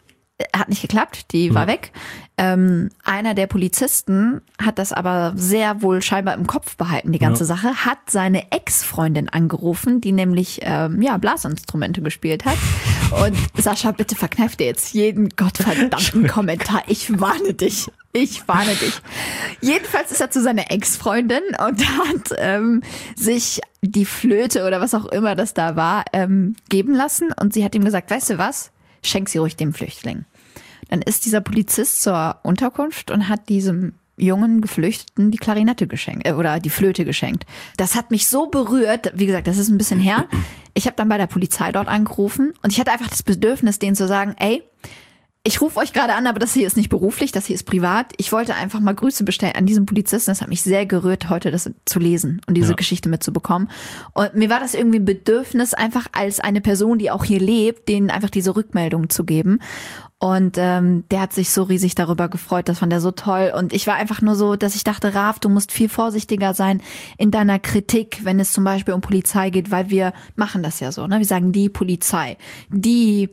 Hat nicht geklappt, die war ja. weg. Ähm, einer der Polizisten hat das aber sehr wohl scheinbar im Kopf behalten, die ganze ja. Sache, hat seine Ex-Freundin angerufen, die nämlich ähm, ja Blasinstrumente gespielt hat. Und Sascha, bitte verkneif dir jetzt jeden gottverdammten Kommentar. Ich warne dich. Ich warne dich. Jedenfalls ist er zu seiner Ex-Freundin und hat ähm, sich die Flöte oder was auch immer das da war, ähm, geben lassen. Und sie hat ihm gesagt, weißt du was? Schenk sie ruhig dem Flüchtling. Dann ist dieser Polizist zur Unterkunft und hat diesem jungen Geflüchteten die Klarinette geschenkt äh, oder die Flöte geschenkt. Das hat mich so berührt, wie gesagt, das ist ein bisschen her. Ich habe dann bei der Polizei dort angerufen und ich hatte einfach das Bedürfnis, denen zu sagen, ey, ich rufe euch gerade an, aber das hier ist nicht beruflich, das hier ist privat. Ich wollte einfach mal Grüße bestellen an diesen Polizisten. Das hat mich sehr gerührt, heute das zu lesen und diese ja. Geschichte mitzubekommen. Und mir war das irgendwie ein Bedürfnis, einfach als eine Person, die auch hier lebt, denen einfach diese Rückmeldung zu geben. Und ähm, der hat sich so riesig darüber gefreut, das fand er so toll. Und ich war einfach nur so, dass ich dachte, Raf, du musst viel vorsichtiger sein in deiner Kritik, wenn es zum Beispiel um Polizei geht, weil wir machen das ja so, ne? Wir sagen die Polizei, die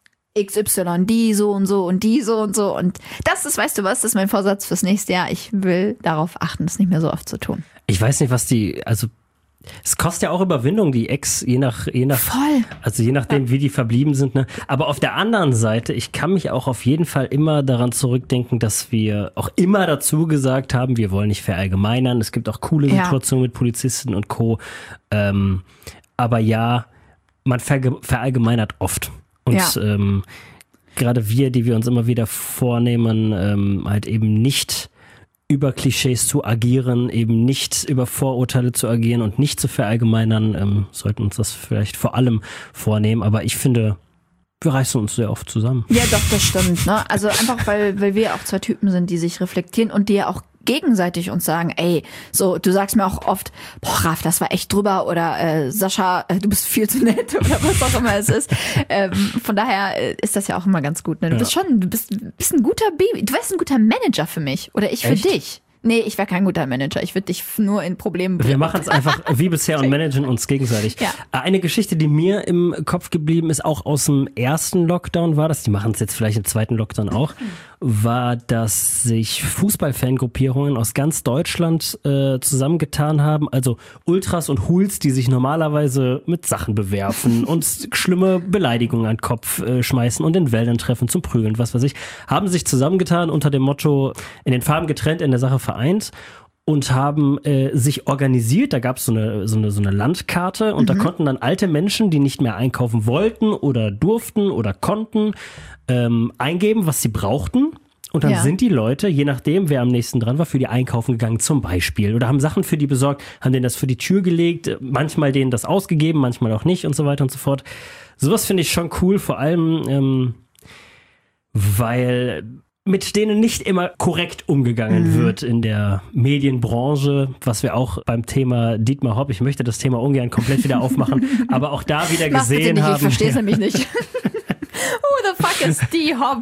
X Y, die so und so und die so und so. Und das ist, weißt du was, das ist mein Vorsatz fürs nächste Jahr. Ich will darauf achten, es nicht mehr so oft zu tun. Ich weiß nicht, was die, also Es kostet ja auch Überwindung, die Ex, je nach, je nach, Voll. also je nachdem, wie die verblieben sind. Ne? Aber auf der anderen Seite, ich kann mich auch auf jeden Fall immer daran zurückdenken, dass wir auch immer dazu gesagt haben, wir wollen nicht verallgemeinern. Es gibt auch coole Ja. Situationen mit Polizisten und Co. Ähm, aber ja, man verge- verallgemeinert oft. Und Ja. ähm, gerade wir, die wir uns immer wieder vornehmen, ähm, halt eben nicht über Klischees zu agieren, eben nicht über Vorurteile zu agieren und nicht zu verallgemeinern, ähm, sollten uns das vielleicht vor allem vornehmen. Aber ich finde, wir reißen uns sehr oft zusammen. Ja, doch, das stimmt. Ne? Also einfach, weil, weil wir auch zwei Typen sind, die sich reflektieren und die ja auch gegenseitig uns sagen, ey, so, du sagst mir auch oft, boah, Raf, das war echt drüber oder äh, Sascha, äh, du bist viel zu nett oder was auch immer es ist. Ähm, von daher äh, ist das ja auch immer ganz gut. Ne? Du Ja. bist schon, du bist, bist ein guter Baby, du wärst ein guter Manager für mich oder ich für Echt? dich. Nee, ich wäre kein guter Manager. Ich würde dich nur in Problemen bringen. Wir machen es einfach wie bisher und managen uns gegenseitig. Ja. Eine Geschichte, die mir im Kopf geblieben ist, auch aus dem ersten Lockdown war das, die machen es jetzt vielleicht im zweiten Lockdown auch, war, dass sich Fußballfangruppierungen aus ganz Deutschland äh, zusammengetan haben, also Ultras und Hools, die sich normalerweise mit Sachen bewerfen und schlimme Beleidigungen an den Kopf äh, schmeißen und in Wäldern treffen zum Prügeln, was weiß ich, haben sich zusammengetan unter dem Motto, in den Farben getrennt, in der Sache vereint und haben äh, sich organisiert. Da gab es so eine, so, eine, so eine Landkarte und mhm. da konnten dann alte Menschen, die nicht mehr einkaufen wollten oder durften oder konnten, ähm, eingeben, was sie brauchten. Und dann Ja. sind die Leute, je nachdem, wer am nächsten dran war, für die einkaufen gegangen zum Beispiel. Oder haben Sachen für die besorgt, haben denen das für die Tür gelegt, manchmal denen das ausgegeben, manchmal auch nicht und so weiter und so fort. Sowas finde ich schon cool, vor allem, ähm, weil mit denen nicht immer korrekt umgegangen mhm. wird in der Medienbranche, was wir auch beim Thema Dietmar Hopp, ich möchte das Thema ungern komplett wieder aufmachen, aber auch da wieder Mach bitte gesehen nicht, haben. ich verstehe es nämlich nicht. Who the fuck is die Hopp?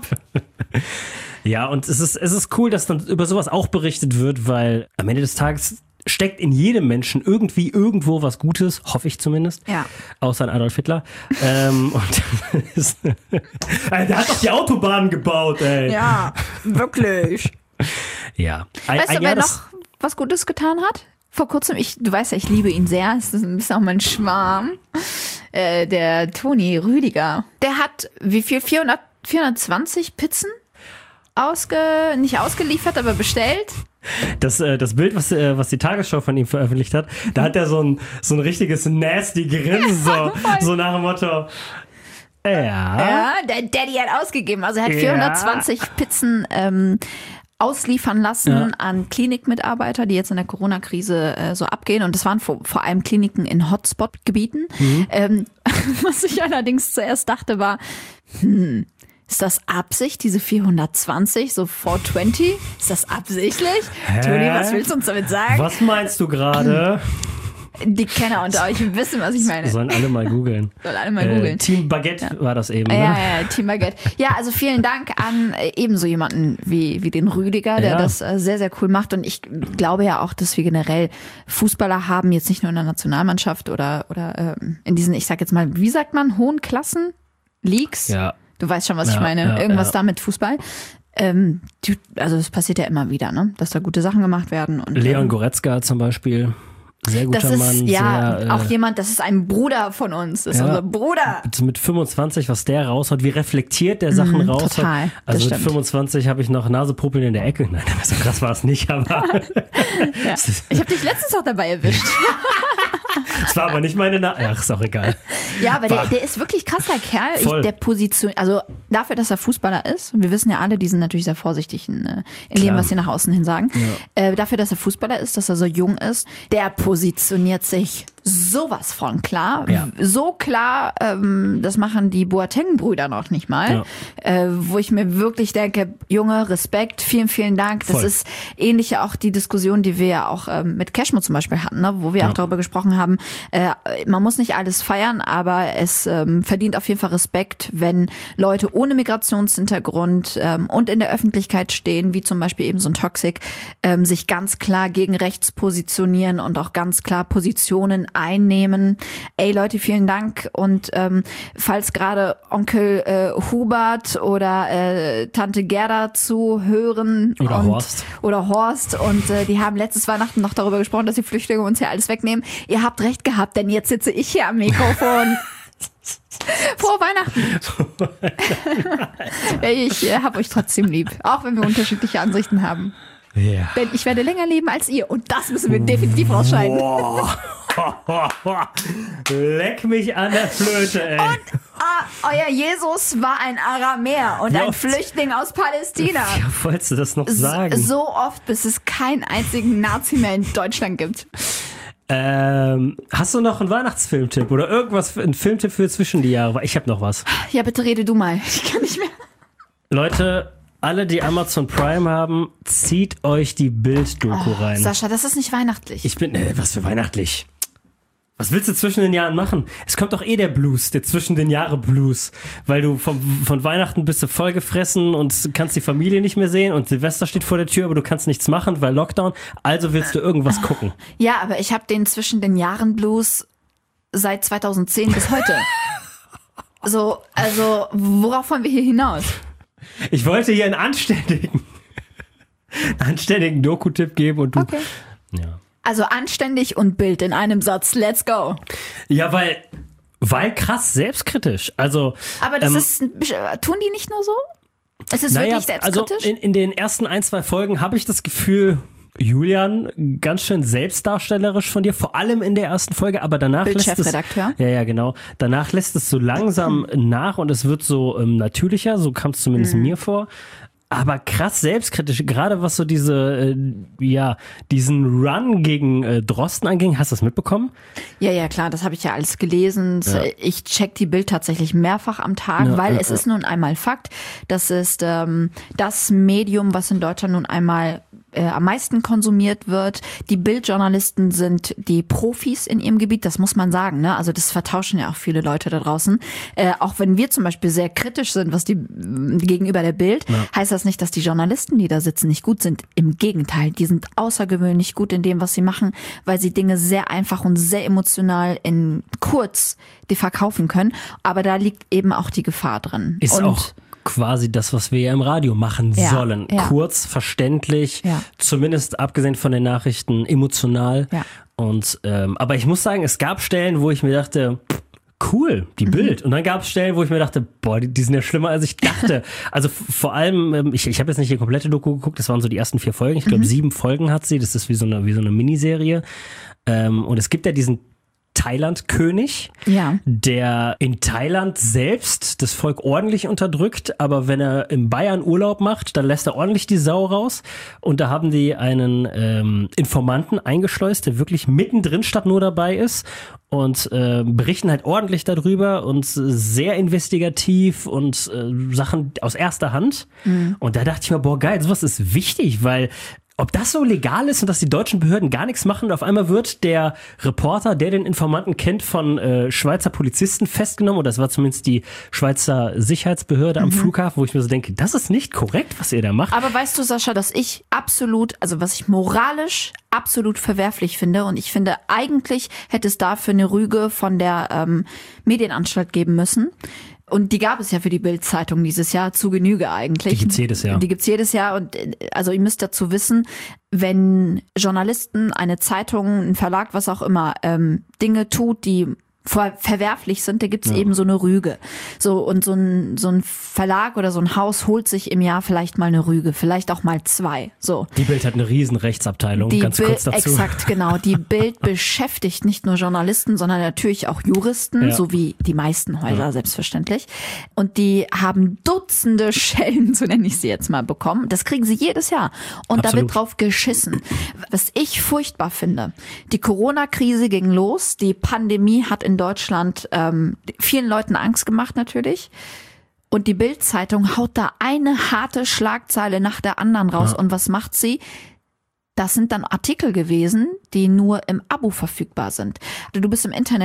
Ja, und es ist, es ist cool, dass dann über sowas auch berichtet wird, weil am Ende des Tages steckt in jedem Menschen irgendwie irgendwo was Gutes, hoffe ich zumindest. Ja. Außer an Adolf Hitler. ähm, und ist, der hat doch die Autobahnen gebaut, ey. Ja, wirklich. Ja. Weißt ein, du, ja, wer das, noch was Gutes getan hat? Vor kurzem, ich, du weißt ja, ich liebe ihn sehr. Es ist ein bisschen auch mein Schwarm. Äh, der Toni Rüdiger. Der hat wie viel? vierhundert, vierhundertzwanzig Pizzen ausge, nicht ausgeliefert, aber bestellt. Das, äh, das Bild, was, äh, was die Tagesschau von ihm veröffentlicht hat, da hat er so ein, so ein richtiges nasty Grinsen, so, so nach dem Motto, ja. Ja, der Daddy hat ausgegeben. Also er hat Ja. vierhundertzwanzig Pizzen ähm, ausliefern lassen Ja. an Klinikmitarbeiter, die jetzt in der Corona-Krise äh, so abgehen. Und das waren vor, vor allem Kliniken in Hotspot-Gebieten. Mhm. Ähm, was ich allerdings zuerst dachte war, hm, ist das Absicht, diese vierhundertzwanzig, so vierhundertzwanzig? Ist das absichtlich? Hä? Toni, was willst du uns damit sagen? Was meinst du gerade? Die Kenner unter euch wissen, was ich meine. Sollen alle mal googeln. Sollen alle mal Äh, googeln. Team Baguette war das eben, Ja, ne? ja, ja, Team Baguette. Ja, also vielen Dank an äh, ebenso jemanden wie, wie den Rüdiger, der Ja. das äh, sehr, sehr cool macht. Und ich glaube ja auch, dass wir generell Fußballer haben, jetzt nicht nur in der Nationalmannschaft oder, oder ähm, in diesen, ich sag jetzt mal, wie sagt man, hohen Klassen? Leagues? Ja. Du weißt schon, was Ja, ich meine. ja, Irgendwas ja. da mit Fußball. Ähm, die, also es passiert ja immer wieder, ne? Dass da gute Sachen gemacht werden. Und, Leon ähm, Goretzka zum Beispiel. Sehr guter das ist Mann. ja sehr, äh, auch jemand, das ist ein Bruder von uns. Das ist Ja. unser Bruder. mit fünfundzwanzig, was der raushaut, wie reflektiert der Sachen Mhm, raushaut. total, das Also mit stimmt. fünfundzwanzig habe ich noch Nasepopeln in der Ecke. Nein, so krass war es nicht, aber Ja. Ich habe dich letztens auch dabei erwischt. es war aber nicht meine Na Ach, ist auch egal. Ja, aber der, Bah. der ist wirklich krasser Kerl. Ich, Voll. der Position, also dafür, dass er Fußballer ist, und wir wissen ja alle, die sind natürlich sehr vorsichtig in, äh, in dem, Klar. was sie nach außen hin sagen. Äh, dafür, dass er Fußballer ist, dass er so jung ist, der positioniert sich sowas von klar. Ja. So klar, ähm, das machen die Boateng-Brüder noch nicht mal. Äh, wo ich mir wirklich denke, Junge, Respekt, vielen, vielen Dank. Das Voll. ist ähnlich ja auch die Diskussion, die wir ja auch ähm, mit Cashmo zum Beispiel hatten, ne? Wo wir Ja. auch darüber gesprochen haben, äh, man muss nicht alles feiern, aber es ähm, verdient auf jeden Fall Respekt, wenn Leute ohne Migrationshintergrund ähm, und in der Öffentlichkeit stehen, wie zum Beispiel eben so ein Toxic, ähm, sich ganz klar gegen rechts positionieren und auch ganz klar Positionen einnehmen. Ey Leute, vielen Dank. Und ähm, falls gerade Onkel äh, Hubert oder äh, Tante Gerda zuhören oder und, Horst oder Horst und äh, die haben letztes Weihnachten noch darüber gesprochen, dass die Flüchtlinge uns hier alles wegnehmen. Ihr habt recht gehabt, denn jetzt sitze ich hier am Mikrofon. Frohe Weihnachten. Ich äh, hab euch trotzdem lieb, auch wenn wir unterschiedliche Ansichten haben. Ja. Denn ich werde länger leben als ihr und das müssen wir definitiv rausscheiden. Wow. Leck mich an der Flöte, ey. Und ah, euer Jesus war ein Aramäer und Wie ein oft? Flüchtling aus Palästina. Ja, wolltest du das noch sagen? So oft, bis es keinen einzigen Nazi mehr in Deutschland gibt. Ähm, hast du noch einen Weihnachtsfilmtipp oder irgendwas, einen Filmtipp für zwischen die Jahre? Ich habe noch was. Ja, bitte rede du mal. Ich kann nicht mehr. Leute, alle, die Amazon Prime haben, zieht euch die Bild-Doku Oh, rein. Sascha, das ist nicht weihnachtlich. Ich bin, äh, was für weihnachtlich. Was willst du zwischen den Jahren machen? Es kommt doch eh der Blues, der zwischen den Jahren Blues. Weil du vom, von Weihnachten bist du vollgefressen und kannst die Familie nicht mehr sehen und Silvester steht vor der Tür, aber du kannst nichts machen, weil Lockdown. Also willst du irgendwas gucken. Ja, aber ich habe den zwischen den Jahren Blues seit zweitausendzehn bis heute. So, also worauf wollen wir hier hinaus? Ich wollte hier einen anständigen, anständigen Doku-Tipp geben und du... Okay. Ja. Also anständig und Bild in einem Satz. Let's go. Ja, weil, weil krass selbstkritisch. Also, Aber das ähm, ist, tun die nicht nur so? Es ist naja, wirklich selbstkritisch? also in, in den ersten ein, zwei Folgen habe ich das Gefühl, Julian, ganz schön selbstdarstellerisch von dir, vor allem in der ersten Folge, aber danach lässt es... Bildchefredakteur. Ja, ja, genau. Danach lässt es so langsam nach und es wird so ähm, natürlicher, so kam es zumindest Mhm. mir vor. Aber krass selbstkritisch, gerade was so diese, äh, ja, diesen Run gegen äh, Drosten anging. Hast du das mitbekommen? Ja, ja, klar, das habe ich ja alles gelesen. Ja. Ich check die Bild tatsächlich mehrfach am Tag, Ja, weil ja, es ja. ist nun einmal Fakt. Das ist ähm, das Medium, was in Deutschland nun einmal äh, am meisten konsumiert wird. Die Bildjournalisten sind die Profis in ihrem Gebiet, das muss man sagen. Ne? Also das vertauschen ja auch viele Leute da draußen. Äh, auch wenn wir zum Beispiel sehr kritisch sind, was die äh, gegenüber der Bild, Ja. heißt das nicht, dass die Journalisten, die da sitzen, nicht gut sind. Im Gegenteil, die sind außergewöhnlich gut in dem, was sie machen, weil sie Dinge sehr einfach und sehr emotional in kurz die verkaufen können. Aber da liegt eben auch die Gefahr drin. Ist und auch quasi das, was wir ja im Radio machen Ja, sollen. ja. Kurz, verständlich, Ja. zumindest abgesehen von den Nachrichten, emotional. Ja. Und ähm, aber ich muss sagen, es gab Stellen, wo ich mir dachte, cool, die Bild. Und dann gab es Stellen, wo ich mir dachte, boah, die, die sind ja schlimmer, als ich dachte. Also f- vor allem, ähm, ich, ich habe jetzt nicht die komplette Doku geguckt, das waren so die ersten vier Folgen. Ich glaube, sieben Folgen hat sie. Das ist wie so eine, wie so eine Miniserie. Ähm, und es gibt ja diesen Thailand-König, Ja. der in Thailand selbst das Volk ordentlich unterdrückt, aber wenn er in Bayern Urlaub macht, dann lässt er ordentlich die Sau raus. Und da haben die einen ähm, Informanten eingeschleust, der wirklich mittendrin statt nur dabei ist und äh, berichten halt ordentlich darüber und sehr investigativ und äh, Sachen aus erster Hand. Mhm. Und da dachte ich mir, boah geil, sowas ist wichtig, weil ob das so legal ist und dass die deutschen Behörden gar nichts machen und auf einmal wird der Reporter, der den Informanten kennt, von äh, Schweizer Polizisten festgenommen, oder das war zumindest die Schweizer Sicherheitsbehörde am Flughafen, wo ich mir so denke, das ist nicht korrekt, was ihr da macht. Aber weißt du, Sascha, dass ich absolut, also was ich moralisch absolut verwerflich finde, und ich finde, eigentlich hätte es dafür eine Rüge von der ähm, Medienanstalt geben müssen. Und die gab es ja für die Bild-Zeitung dieses Jahr zu Genüge eigentlich. Die gibt's jedes Jahr. Die gibt's jedes Jahr. Und äh, also ihr müsst dazu wissen, wenn Journalisten, eine Zeitung, ein Verlag, was auch immer, ähm, Dinge tut, die ver- verwerflich sind, da gibt's Ja. eben so eine Rüge. So, und so ein, so ein Verlag oder so ein Haus holt sich im Jahr vielleicht mal eine Rüge, vielleicht auch mal zwei. So. Die Bild hat eine riesen Rechtsabteilung, Die ganz Bild, kurz dazu. exakt, genau. Die Bild beschäftigt nicht nur Journalisten, sondern natürlich auch Juristen, Ja. so wie die meisten Häuser, Ja. selbstverständlich. Und die haben Dutzende Schellen, so nenne ich sie jetzt mal, bekommen. Das kriegen sie jedes Jahr. Und da Absolut. wird drauf geschissen. Was ich furchtbar finde, die Corona-Krise ging los, die Pandemie hat in Deutschland ähm, vielen Leuten Angst gemacht natürlich. Und die Bild-Zeitung haut da eine harte Schlagzeile nach der anderen raus. Ja. Und was macht sie? Das sind dann Artikel gewesen, die nur im Abo verfügbar sind. Du bist im Internet und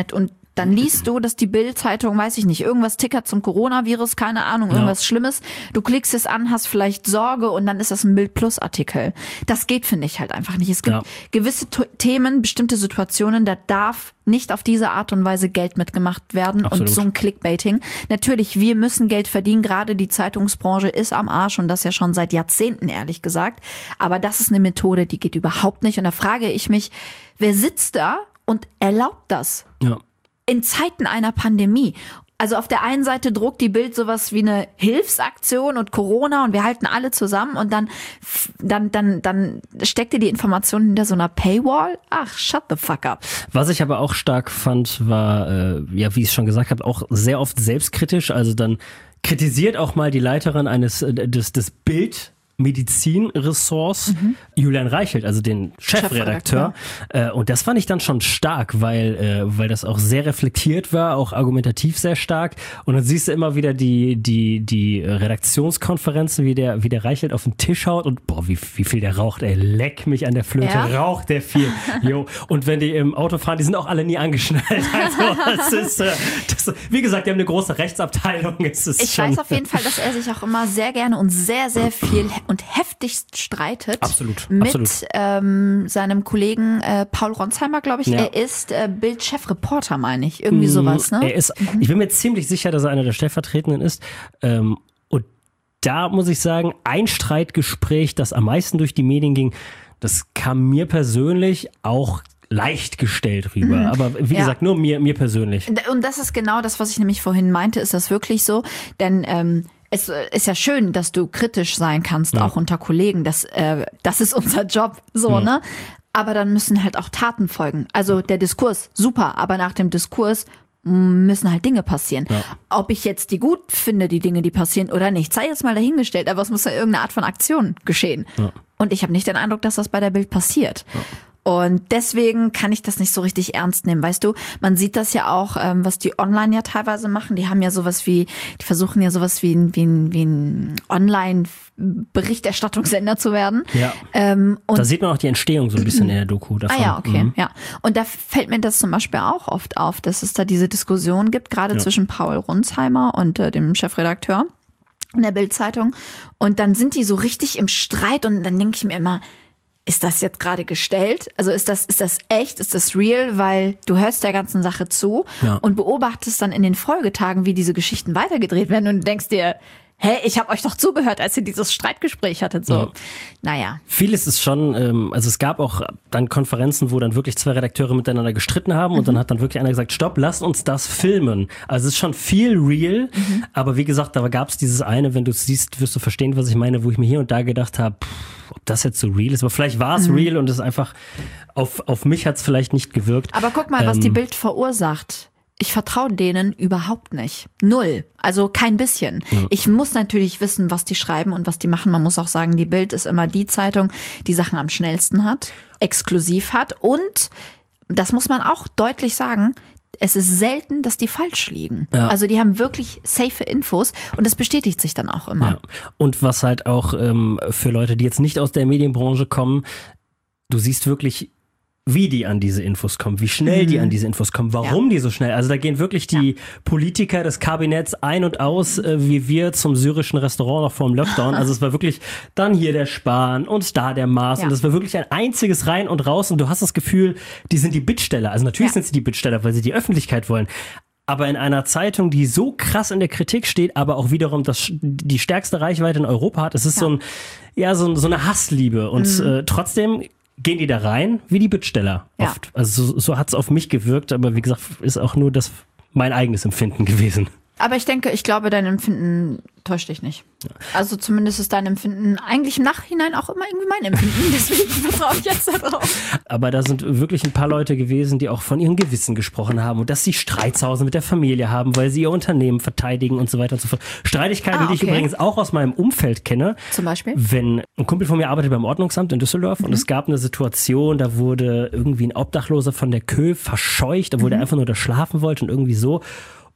Dann liest du, dass die Bild-Zeitung, weiß ich nicht, irgendwas tickert zum Coronavirus, keine Ahnung, irgendwas ja. Schlimmes. Du klickst es an, hast vielleicht Sorge und dann ist das ein Bild-Plus-Artikel. Das geht, finde ich, halt einfach nicht. Es gibt ja. gewisse T- Themen, bestimmte Situationen, da darf nicht auf diese Art und Weise Geld mitgemacht werden. Absolut. Und so ein Clickbaiting. Natürlich, wir müssen Geld verdienen. Gerade die Zeitungsbranche ist am Arsch und das ja schon seit Jahrzehnten, ehrlich gesagt. Aber das ist eine Methode, die geht überhaupt nicht. Und da frage ich mich, wer sitzt da und erlaubt das? Ja. In Zeiten einer Pandemie. Also auf der einen Seite druckt die Bild sowas wie eine Hilfsaktion und Corona und wir halten alle zusammen und dann, dann, dann, dann steckt ihr die Information hinter so einer Paywall. Ach, shut the fuck up. Was ich aber auch stark fand, war, äh, ja, wie ich es schon gesagt habe, auch sehr oft selbstkritisch. Also dann kritisiert auch mal die Leiterin eines äh, des, des Bild Medizinressorts, mhm. Julian Reichelt, also den Chefredakteur. Chefredakteur. Äh, und das fand ich dann schon stark, weil, äh, weil das auch sehr reflektiert war, auch argumentativ sehr stark. Und dann siehst du immer wieder die, die, die Redaktionskonferenzen, wie der, wie der Reichelt auf den Tisch haut und boah, wie, wie viel der raucht, ey, leck mich an der Flöte, ja? Raucht der viel. Jo. Und wenn die im Auto fahren, die sind auch alle nie angeschnallt. Also, das ist, äh, das, wie gesagt, die haben eine große Rechtsabteilung. Es ist ich schon, weiß auf jeden Fall, dass er sich auch immer sehr gerne und sehr, sehr viel und heftigst streitet. Absolut. Mit absolut. Ähm, seinem Kollegen äh, Paul Ronsheimer, glaube ich. Ja. Er ist äh, Bild-Chefreporter, meine ich. Irgendwie sowas, ne? Er ist, mhm. Ich bin mir ziemlich sicher, dass er einer der Stellvertretenden ist. Ähm, und da muss ich sagen, ein Streitgespräch, das am meisten durch die Medien ging, das kam mir persönlich auch leicht gestellt rüber. Mhm. Aber wie ja. gesagt, nur mir, mir persönlich. Und das ist genau das, was ich nämlich vorhin meinte. Ist das wirklich so? Denn ähm, es ist ja schön, dass du kritisch sein kannst, ja. auch unter Kollegen. Das, äh, das ist unser Job, so, ja. ne? Aber dann müssen halt auch Taten folgen. Also der Diskurs, super, aber nach dem Diskurs müssen halt Dinge passieren. Ja. Ob ich jetzt die gut finde, die Dinge, die passieren oder nicht, sei jetzt mal dahingestellt, aber es muss ja irgendeine Art von Aktion geschehen. Ja. Und ich habe nicht den Eindruck, dass das bei der Bild passiert. Ja. Und deswegen kann ich das nicht so richtig ernst nehmen, weißt du? Man sieht das ja auch, ähm, was die online ja teilweise machen. Die haben ja sowas wie, die versuchen ja sowas wie ein, wie ein, wie ein Online-Berichterstattungssender zu werden. Ja. Ähm, und da sieht man auch die Entstehung so ein bisschen in der Doku davon. Ah ja, okay, mhm. ja. Und da fällt mir das zum Beispiel auch oft auf, dass es da diese Diskussion gibt, gerade ja. zwischen Paul Ronsheimer und äh, dem Chefredakteur in der Bild-Zeitung. Und dann sind die so richtig im Streit und dann denke ich mir immer, ist das jetzt gerade gestellt? Also ist das, ist das echt? Ist das real? Weil du hörst der ganzen Sache zu ja. und beobachtest dann in den Folgetagen, wie diese Geschichten weitergedreht werden und du denkst dir, hä, ich habe euch doch zugehört, als ihr dieses Streitgespräch hattet. So, ja. naja. Vieles ist schon, ähm, also es gab auch dann Konferenzen, wo dann wirklich zwei Redakteure miteinander gestritten haben und mhm. dann hat dann wirklich einer gesagt, stopp, lasst uns das filmen. Also es ist schon viel real, mhm. aber wie gesagt, da gab es dieses eine, wenn du es siehst, wirst du verstehen, was ich meine, wo ich mir hier und da gedacht habe, ob das jetzt so real ist, aber vielleicht war es mhm. real und es einfach, auf, auf mich hat es vielleicht nicht gewirkt. Aber guck mal, ähm, was die Bild verursacht. Ich vertraue denen überhaupt nicht. Null. Also kein bisschen. Ja. Ich muss natürlich wissen, was die schreiben und was die machen. Man muss auch sagen, die Bild ist immer die Zeitung, die Sachen am schnellsten hat, exklusiv hat und, das muss man auch deutlich sagen, es ist selten, dass die falsch liegen. Ja. Also die haben wirklich safe Infos und das bestätigt sich dann auch immer. Ja. Und was halt auch ähm, für Leute, die jetzt nicht aus der Medienbranche kommen, du siehst wirklich, wie die an diese Infos kommen, wie schnell mhm. die an diese Infos kommen, warum ja. die so schnell, also da gehen wirklich die ja. Politiker des Kabinetts ein und aus, äh, wie wir zum syrischen Restaurant noch vor dem Lockdown, also es war wirklich dann hier der Spahn und da der Maas ja. und das war wirklich ein einziges Rein und Raus und du hast das Gefühl, die sind die Bittsteller, also natürlich ja. sind sie die Bittsteller, weil sie die Öffentlichkeit wollen, aber in einer Zeitung, die so krass in der Kritik steht, aber auch wiederum das, die stärkste Reichweite in Europa hat, es ist ja. so ein, ja, so, so eine Hassliebe und mhm. äh, trotzdem gehen die da rein wie die Bittsteller oft. Ja. Also so, so hat es auf mich gewirkt, aber wie gesagt, ist auch nur das mein eigenes Empfinden gewesen. Aber ich denke, ich glaube, dein Empfinden täuscht dich nicht. Ja. Also zumindest ist dein Empfinden eigentlich im Nachhinein auch immer irgendwie mein Empfinden. Deswegen vertraue ich jetzt darauf. Aber da sind wirklich ein paar Leute gewesen, die auch von ihrem Gewissen gesprochen haben und dass sie Streit zu Hause mit der Familie haben, weil sie ihr Unternehmen verteidigen und so weiter und so fort. Streitigkeiten, ah, okay. die ich übrigens auch aus meinem Umfeld kenne. Zum Beispiel? Wenn ein Kumpel von mir arbeitet beim Ordnungsamt in Düsseldorf mhm. und es gab eine Situation, da wurde irgendwie ein Obdachloser von der Kö verscheucht, obwohl mhm. der einfach nur da schlafen wollte und irgendwie so.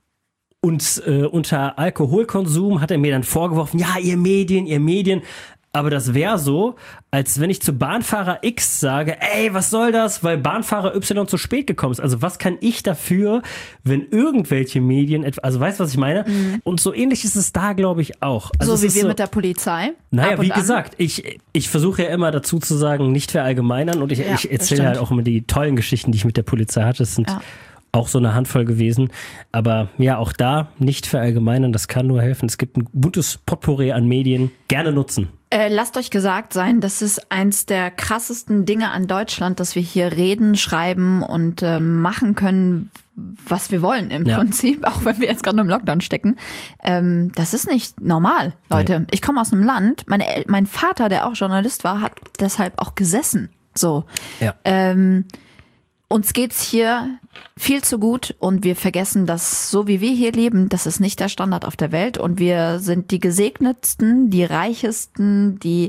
Und äh, unter Alkoholkonsum hat er mir dann vorgeworfen, ja, ihr Medien, ihr Medien. aber das wäre so, als wenn ich zu Bahnfahrer X sage, ey, was soll das, weil Bahnfahrer Y zu spät gekommen ist. Also was kann ich dafür, wenn irgendwelche Medien, etwa, also weißt du, was ich meine? Mhm. Und so ähnlich ist es da, glaube ich, auch. Also so wie wir so, mit der Polizei? Naja, wie gesagt, ich, ich versuche ja immer dazu zu sagen, nicht verallgemeinern und ich, ja, ich erzähle halt auch immer die tollen Geschichten, die ich mit der Polizei hatte. Das sind ja auch so eine Handvoll gewesen. Aber ja, auch da nicht verallgemeinern, das kann nur helfen. Es gibt ein gutes Potpourri an Medien. Gerne nutzen. Äh, lasst euch gesagt sein, das ist eins der krassesten Dinge an Deutschland, dass wir hier reden, schreiben und äh, machen können, was wir wollen im ja. Prinzip, auch wenn wir jetzt gerade im Lockdown stecken. Ähm, das ist nicht normal, Leute. Nee. Ich komme aus einem Land, meine El- mein Vater, der auch Journalist war, hat deshalb auch gesessen. So. Ja. Ähm, Uns geht's hier viel zu gut und wir vergessen, dass so wie wir hier leben, das ist nicht der Standard auf der Welt und wir sind die gesegnetsten, die reichesten, die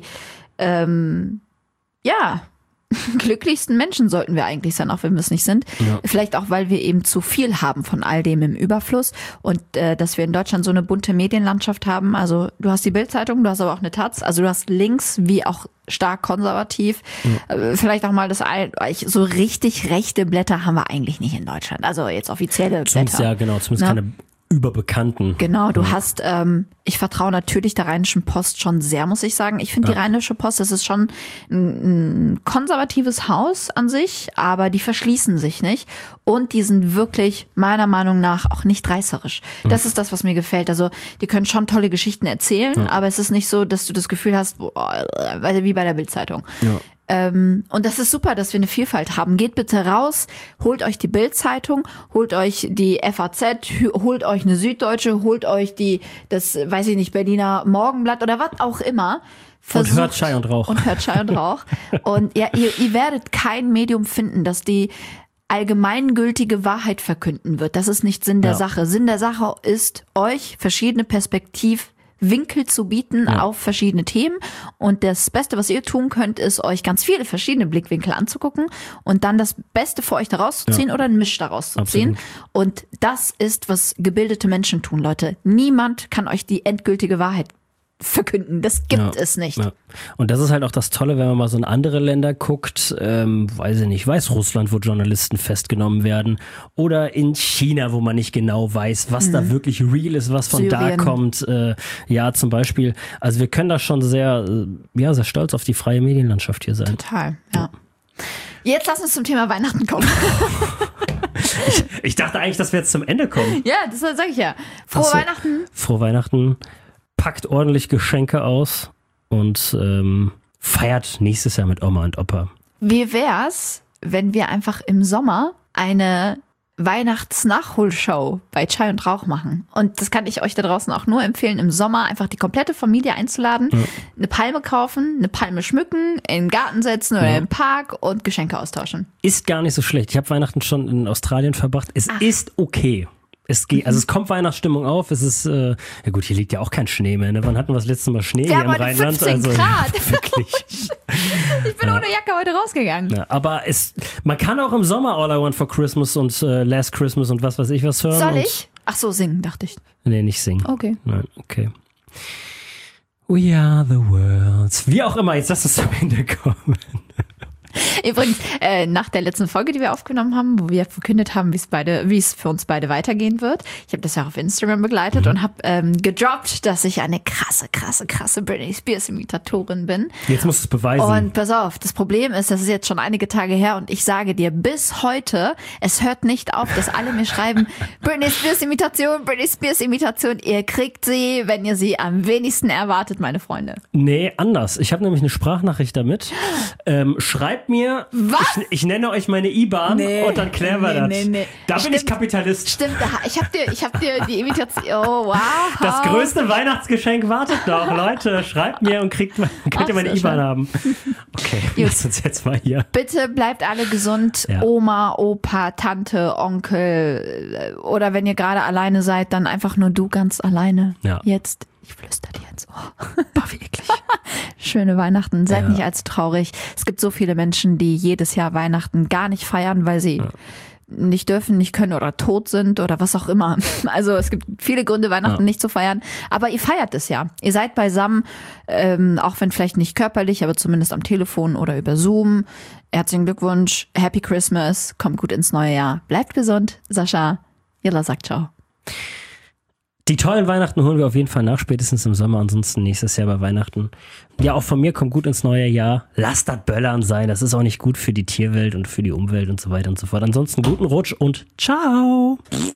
ähm, ja glücklichsten Menschen sollten wir eigentlich sein, auch wenn wir es nicht sind. Ja. Vielleicht auch, weil wir eben zu viel haben von all dem im Überfluss und äh, dass wir in Deutschland so eine bunte Medienlandschaft haben. Also du hast die Bild-Zeitung, du hast aber auch eine Taz, also du hast links wie auch stark konservativ. Ja. Äh, vielleicht auch mal das ein, so richtig rechte Blätter haben wir eigentlich nicht in Deutschland. Also jetzt offizielle zumindest, Blätter. Ja, genau, zumindest keine überbekannten. Genau, du ja. hast, ähm, ich vertraue natürlich der Rheinischen Post schon sehr, muss ich sagen. Ich finde ja. die Rheinische Post, das ist schon ein, ein konservatives Haus an sich, aber die verschließen sich nicht und die sind wirklich meiner Meinung nach auch nicht reißerisch. Mhm. Das ist das, was mir gefällt. Also die können schon tolle Geschichten erzählen, ja. aber es ist nicht so, dass du das Gefühl hast, boah, wie bei der Bild-Zeitung. Ja. Ähm, und das ist super, dass wir eine Vielfalt haben. Geht bitte raus, holt euch die Bild-Zeitung, holt euch die F A Z, holt euch eine Süddeutsche, holt euch die, das, weiß ich nicht, Berliner Morgenblatt oder was auch immer. Versucht, und hört Schei und Rauch. Und hört Schei und Rauch. Und ja, ihr, ihr werdet kein Medium finden, das die allgemeingültige Wahrheit verkünden wird. Das ist nicht Sinn der ja. Sache. Sinn der Sache ist, euch verschiedene Perspektiven Winkel zu bieten ja. auf verschiedene Themen. Und das Beste, was ihr tun könnt, ist, euch ganz viele verschiedene Blickwinkel anzugucken und dann das Beste für euch daraus zu ziehen ja. oder einen Misch daraus zu ziehen. Und das ist, was gebildete Menschen tun, Leute. Niemand kann euch die endgültige Wahrheit verkünden. Das gibt ja, es nicht. Ja. Und das ist halt auch das Tolle, wenn man mal so in andere Länder guckt, ähm, weiß ich nicht, Weißrussland, wo Journalisten festgenommen werden oder in China, wo man nicht genau weiß, was hm. da wirklich real ist, was von Syrien. Da kommt. Äh, ja, zum Beispiel. Also wir können da schon sehr, äh, ja, sehr stolz auf die freie Medienlandschaft hier sein. Total, ja. Jetzt lass uns zum Thema Weihnachten kommen. ich, ich dachte eigentlich, dass wir jetzt zum Ende kommen. Ja, das sag ich ja. Frohe so, Weihnachten. Frohe Weihnachten. Packt ordentlich Geschenke aus und ähm, feiert nächstes Jahr mit Oma und Opa. Wie wär's, wenn wir einfach im Sommer eine Weihnachtsnachholshow bei Schei und Rauch machen? Und das kann ich euch da draußen auch nur empfehlen, im Sommer einfach die komplette Familie einzuladen, ja. eine Palme kaufen, eine Palme schmücken, in den Garten setzen oder ja. im Park und Geschenke austauschen. Ist gar nicht so schlecht. Ich habe Weihnachten schon in Australien verbracht. Es Ach. ist okay. Es geht, also es kommt Weihnachtsstimmung auf. Es ist, äh, ja gut, hier liegt ja auch kein Schnee mehr. Ne? Wann hatten wir das letzte Mal Schnee ja, hier im Rheinland? fünfzehn also Grad. Wirklich. Ich bin ja. ohne Jacke heute rausgegangen. Ja, aber es, man kann auch im Sommer All I Want for Christmas und äh, Last Christmas und was weiß ich was hören. Soll ich? Ach so, singen, dachte ich. Nee, nicht singen. Okay. Nein, okay. We are the worlds. Wie auch immer, jetzt lass es zum Ende kommen. Übrigens, äh, nach der letzten Folge, die wir aufgenommen haben, wo wir verkündet haben, wie es beide, wie es für uns beide weitergehen wird. Ich habe das ja auf Instagram begleitet mhm. und habe ähm, gedroppt, dass ich eine krasse, krasse, krasse Britney Spears Imitatorin bin. Jetzt musst du es beweisen. Und pass auf, das Problem ist, das ist jetzt schon einige Tage her und ich sage dir bis heute, es hört nicht auf, dass alle mir schreiben, Britney Spears Imitation, Britney Spears Imitation. Ihr kriegt sie, wenn ihr sie am wenigsten erwartet, meine Freunde. Nee, anders. Ich habe nämlich eine Sprachnachricht damit. Ähm, schreibt mir, Was? Ich, ich nenne euch meine I B A N nee, und dann klären wir nee, das. Nee, nee. Da Stimmt, bin ich Kapitalist. Stimmt, ich habe dir, ich hab dir die Imitation, oh wow. Das größte Weihnachtsgeschenk wartet noch, Leute. Schreibt mir und kriegt, könnt Ach, ihr meine I B A N schön. Haben. Okay, lass uns jetzt mal hier. Bitte bleibt alle gesund. Ja. Oma, Opa, Tante, Onkel oder wenn ihr gerade alleine seid, dann einfach nur du ganz alleine. Ja. Jetzt. Ich flüster dir ins Ohr. Boah, wie eklig. Schöne Weihnachten. Seid ja. nicht allzu traurig. Es gibt so viele Menschen, die jedes Jahr Weihnachten gar nicht feiern, weil sie, ja. nicht dürfen, nicht können oder tot sind oder was auch immer. Also es gibt viele Gründe, Weihnachten ja. nicht zu feiern. Aber ihr feiert es ja. Ihr seid beisammen, ähm, auch wenn vielleicht nicht körperlich, aber zumindest am Telefon oder über Zoom. Herzlichen Glückwunsch, Happy Christmas, kommt gut ins neue Jahr. Bleibt gesund, Sascha. Jella sagt ciao. Die tollen Weihnachten holen wir auf jeden Fall nach, spätestens im Sommer, ansonsten nächstes Jahr bei Weihnachten. Ja, auch von mir kommt gut ins neue Jahr. Lasst das Böllern sein, das ist auch nicht gut für die Tierwelt und für die Umwelt und so weiter und so fort. Ansonsten guten Rutsch und ciao!